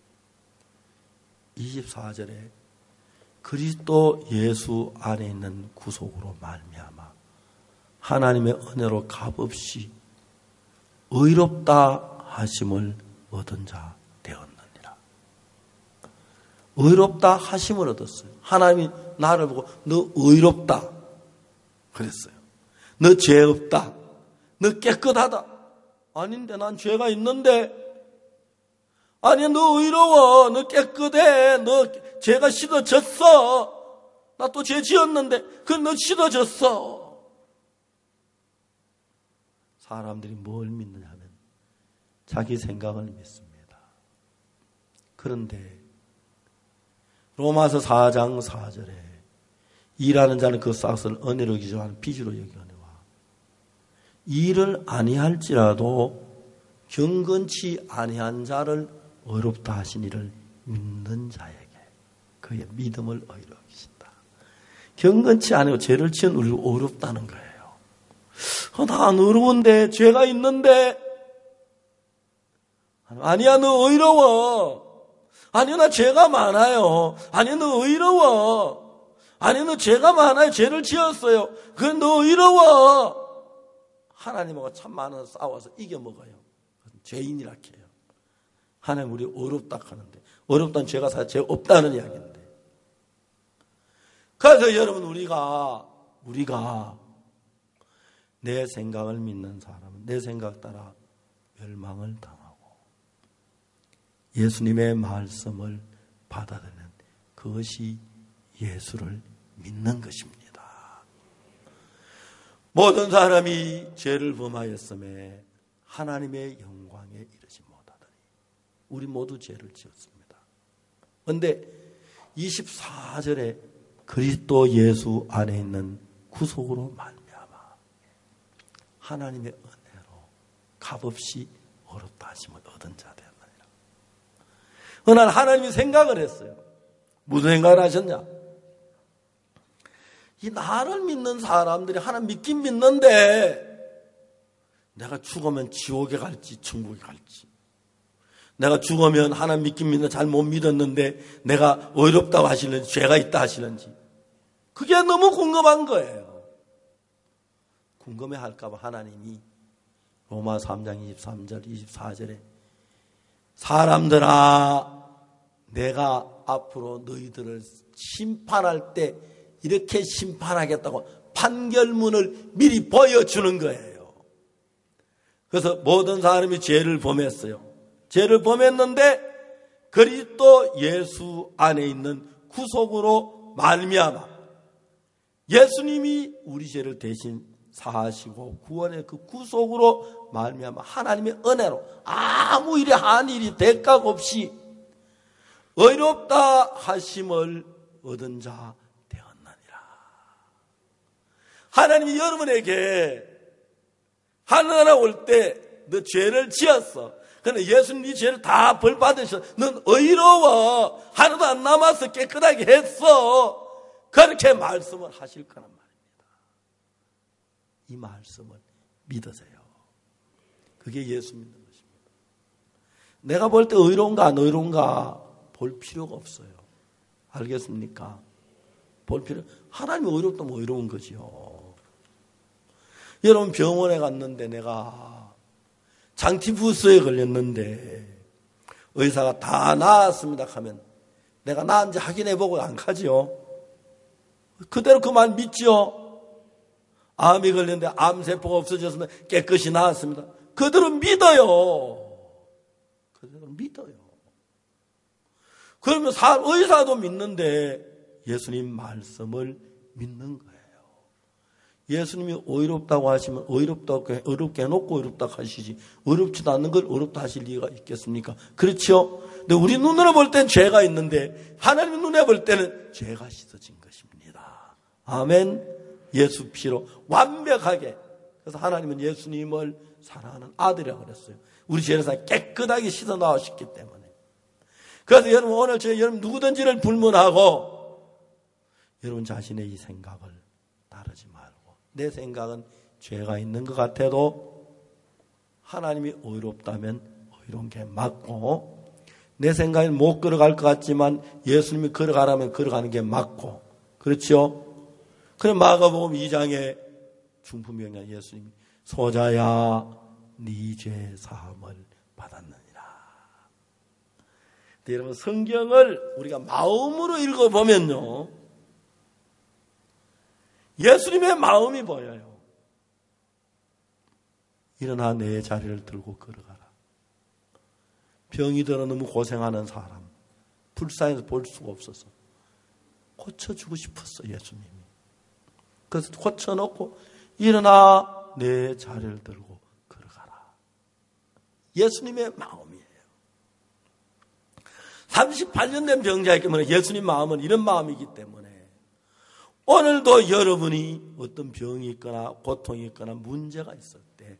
24절에 그리스도 예수 안에 있는 구속으로 말미암아 하나님의 은혜로 값없이 의롭다 하심을 얻은 자 되었느니라. 의롭다 하심을 얻었어요. 하나님이 나를 보고 너 의롭다 그랬어요. 너 죄 없다, 너 깨끗하다. 아닌데 난 죄가 있는데. 아니 너 의로워, 너 깨끗해, 너 죄가 씻어졌어. 나 또 죄 지었는데 그건 너 씻어졌어. 사람들이 뭘 믿느냐 하면 자기 생각을 믿습니다. 그런데 로마서 4장 4절에 일하는 자는 그 싹을 은혜로 기조하는 빚으로 여기거니와 일을 아니할지라도 경건치 아니한 자를 의롭다 하신 이를 믿는 자에게 그의 믿음을 의롭게 하신다. 경건치 아니고 죄를 지은 우리를 의롭다는 거예요. 나 안 의로운데 죄가 있는데 아니야 너 의로워. 아니야 나 죄가 많아요. 아니야 너 의로워. 아니야 너 죄가 많아요. 죄를 지었어요. 그건 너 의로워. 하나님하고 참 많은 싸워서 이겨먹어요. 죄인이라 해요. 하나님 우리 의롭다 하는데 의롭다는 죄가 사실 죄 없다는 이야기인데 그래서 여러분 우리가 내 생각을 믿는 사람은 내 생각 따라 멸망을 당하고 예수님의 말씀을 받아들이는 그것이 예수를 믿는 것입니다. 모든 사람이 죄를 범하였음에 하나님의 영광에 이르지 못하더니 우리 모두 죄를 지었습니다. 그런데 24절에 그리스도 예수 안에 있는 구속으로 말미암아 하나님의 은혜로 값없이 의롭다 하심을 얻은 자 되었느니라. 그날 하나님이 생각을 했어요. 무슨 생각을 하셨냐? 이 나를 믿는 사람들이 하나님 믿긴 믿는데 내가 죽으면 지옥에 갈지 천국에 갈지 내가 죽으면 하나님 믿긴 믿는 잘 못 믿었는데 내가 의롭다고 하시는지 죄가 있다 하시는지 그게 너무 궁금한 거예요. 궁금해할까 봐 하나님이 로마 3장 23절 24절에 사람들아 내가 앞으로 너희들을 심판할 때 이렇게 심판하겠다고 판결문을 미리 보여주는 거예요. 그래서 모든 사람이 죄를 범했어요. 죄를 범했는데 그리스도 예수 안에 있는 구속으로 말미암아 예수님이 우리 죄를 대신 사하시고 구원의 그 구속으로 말미암아 하나님의 은혜로 아무 일에 한 일이 대가가 없이 의롭다 하심을 얻은 자 되었느니라. 하나님이 여러분에게 하늘나라 올 때 너 죄를 지었어. 그런데 예수님 네 죄를 다 벌 받으셔. 넌 의로워. 하나도 안 남아서 깨끗하게 했어. 그렇게 말씀을 하실 거란 말입니다. 이 말씀을 믿으세요. 그게 예수 믿는 것입니다. 내가 볼 때 의로운가 안 의로운가 볼 필요가 없어요. 알겠습니까? 볼 필요. 하나님이 의롭다면 의로운 거지요. 여러분 병원에 갔는데 내가 장티푸스에 걸렸는데 의사가 다 나았습니다 하면 내가 나은지 확인해보고 안 가지요. 그대로 그 말 믿지요. 암이 걸렸는데 암세포가 없어졌으면 깨끗이 나았습니다. 그대로 믿어요. 그대로 믿어요. 그러면 의사도 믿는데 예수님 말씀을 믿는 거예요. 예수님이 의롭다고 하시면 의롭게 해놓고 의롭다고 하시지 의롭지도 않는 걸 의롭다 하실 리가 있겠습니까? 그렇죠? 근데 우리 눈으로 볼 땐 죄가 있는데 하나님 눈에 볼 때는 죄가 씻어진 것입니다. 아멘. 예수 피로 완벽하게. 그래서 하나님은 예수님을 사랑하는 아들이라고 그랬어요. 우리 죄를 깨끗하게 씻어 나오셨기 때문에. 그래서 여러분 오늘 여러분 누구든지를 불문하고 여러분 자신의 이 생각을 따르지 말고 내 생각은 죄가 있는 것 같아도 하나님이 의롭다면 의로운 게 맞고 내 생각은 못 걸어갈 것 같지만 예수님이 걸어가라면 걸어가는 게 맞고 그렇죠? 그래 마가복음 2장에 중풍병자 예수님이 소자야 네 죄 사함을 받았느니라. 근데 여러분 성경을 우리가 마음으로 읽어보면요 예수님의 마음이 보여요. 일어나 내 자리를 들고 걸어가라. 병이 들어 너무 고생하는 사람 불쌍해서 볼 수가 없어서 고쳐주고 싶었어 예수님이. 그래서 고쳐놓고 일어나 내 자리를 들고 걸어가라. 예수님의 마음이에요. 38년 된 병자이기 때문에 예수님 마음은 이런 마음이기 때문에 오늘도 여러분이 어떤 병이 있거나 고통이 있거나 문제가 있을 때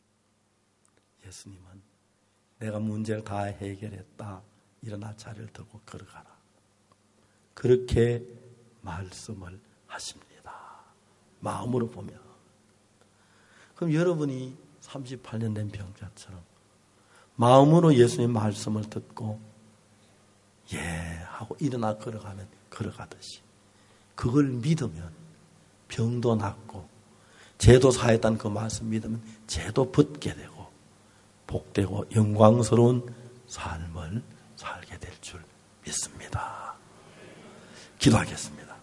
예수님은 내가 문제를 다 해결했다. 일어나 자리를 들고 걸어가라. 그렇게 말씀을 하십니다. 마음으로 보면. 그럼 여러분이 38년 된 병자처럼 마음으로 예수님 말씀을 듣고 예 하고 일어나 걸어가면 걸어가듯이 그걸 믿으면 병도 낫고 죄도 사했다는 그 말씀 믿으면 죄도 벗게 되고 복되고 영광스러운 삶을 살게 될 줄 믿습니다. 기도하겠습니다.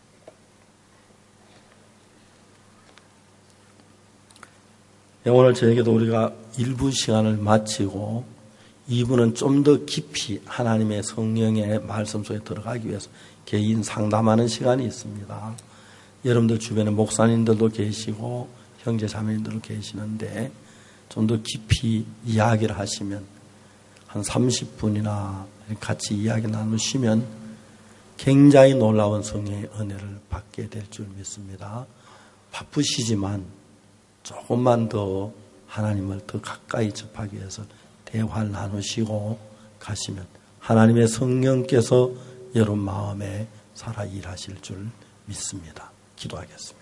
오늘 저에게도 우리가 1부 시간을 마치고 2부는 좀 더 깊이 하나님의 성령의 말씀 속에 들어가기 위해서 개인 상담하는 시간이 있습니다. 여러분들 주변에 목사님들도 계시고 형제 자매님들도 계시는데 좀 더 깊이 이야기를 하시면 한 30분이나 같이 이야기 나누시면 굉장히 놀라운 성령의 은혜를 받게 될 줄 믿습니다. 바쁘시지만 조금만 더 하나님을 더 가까이 접하기 위해서 대화를 나누시고 가시면 하나님의 성령께서 여러분 마음에 살아 일하실 줄 믿습니다. 기도하겠습니다.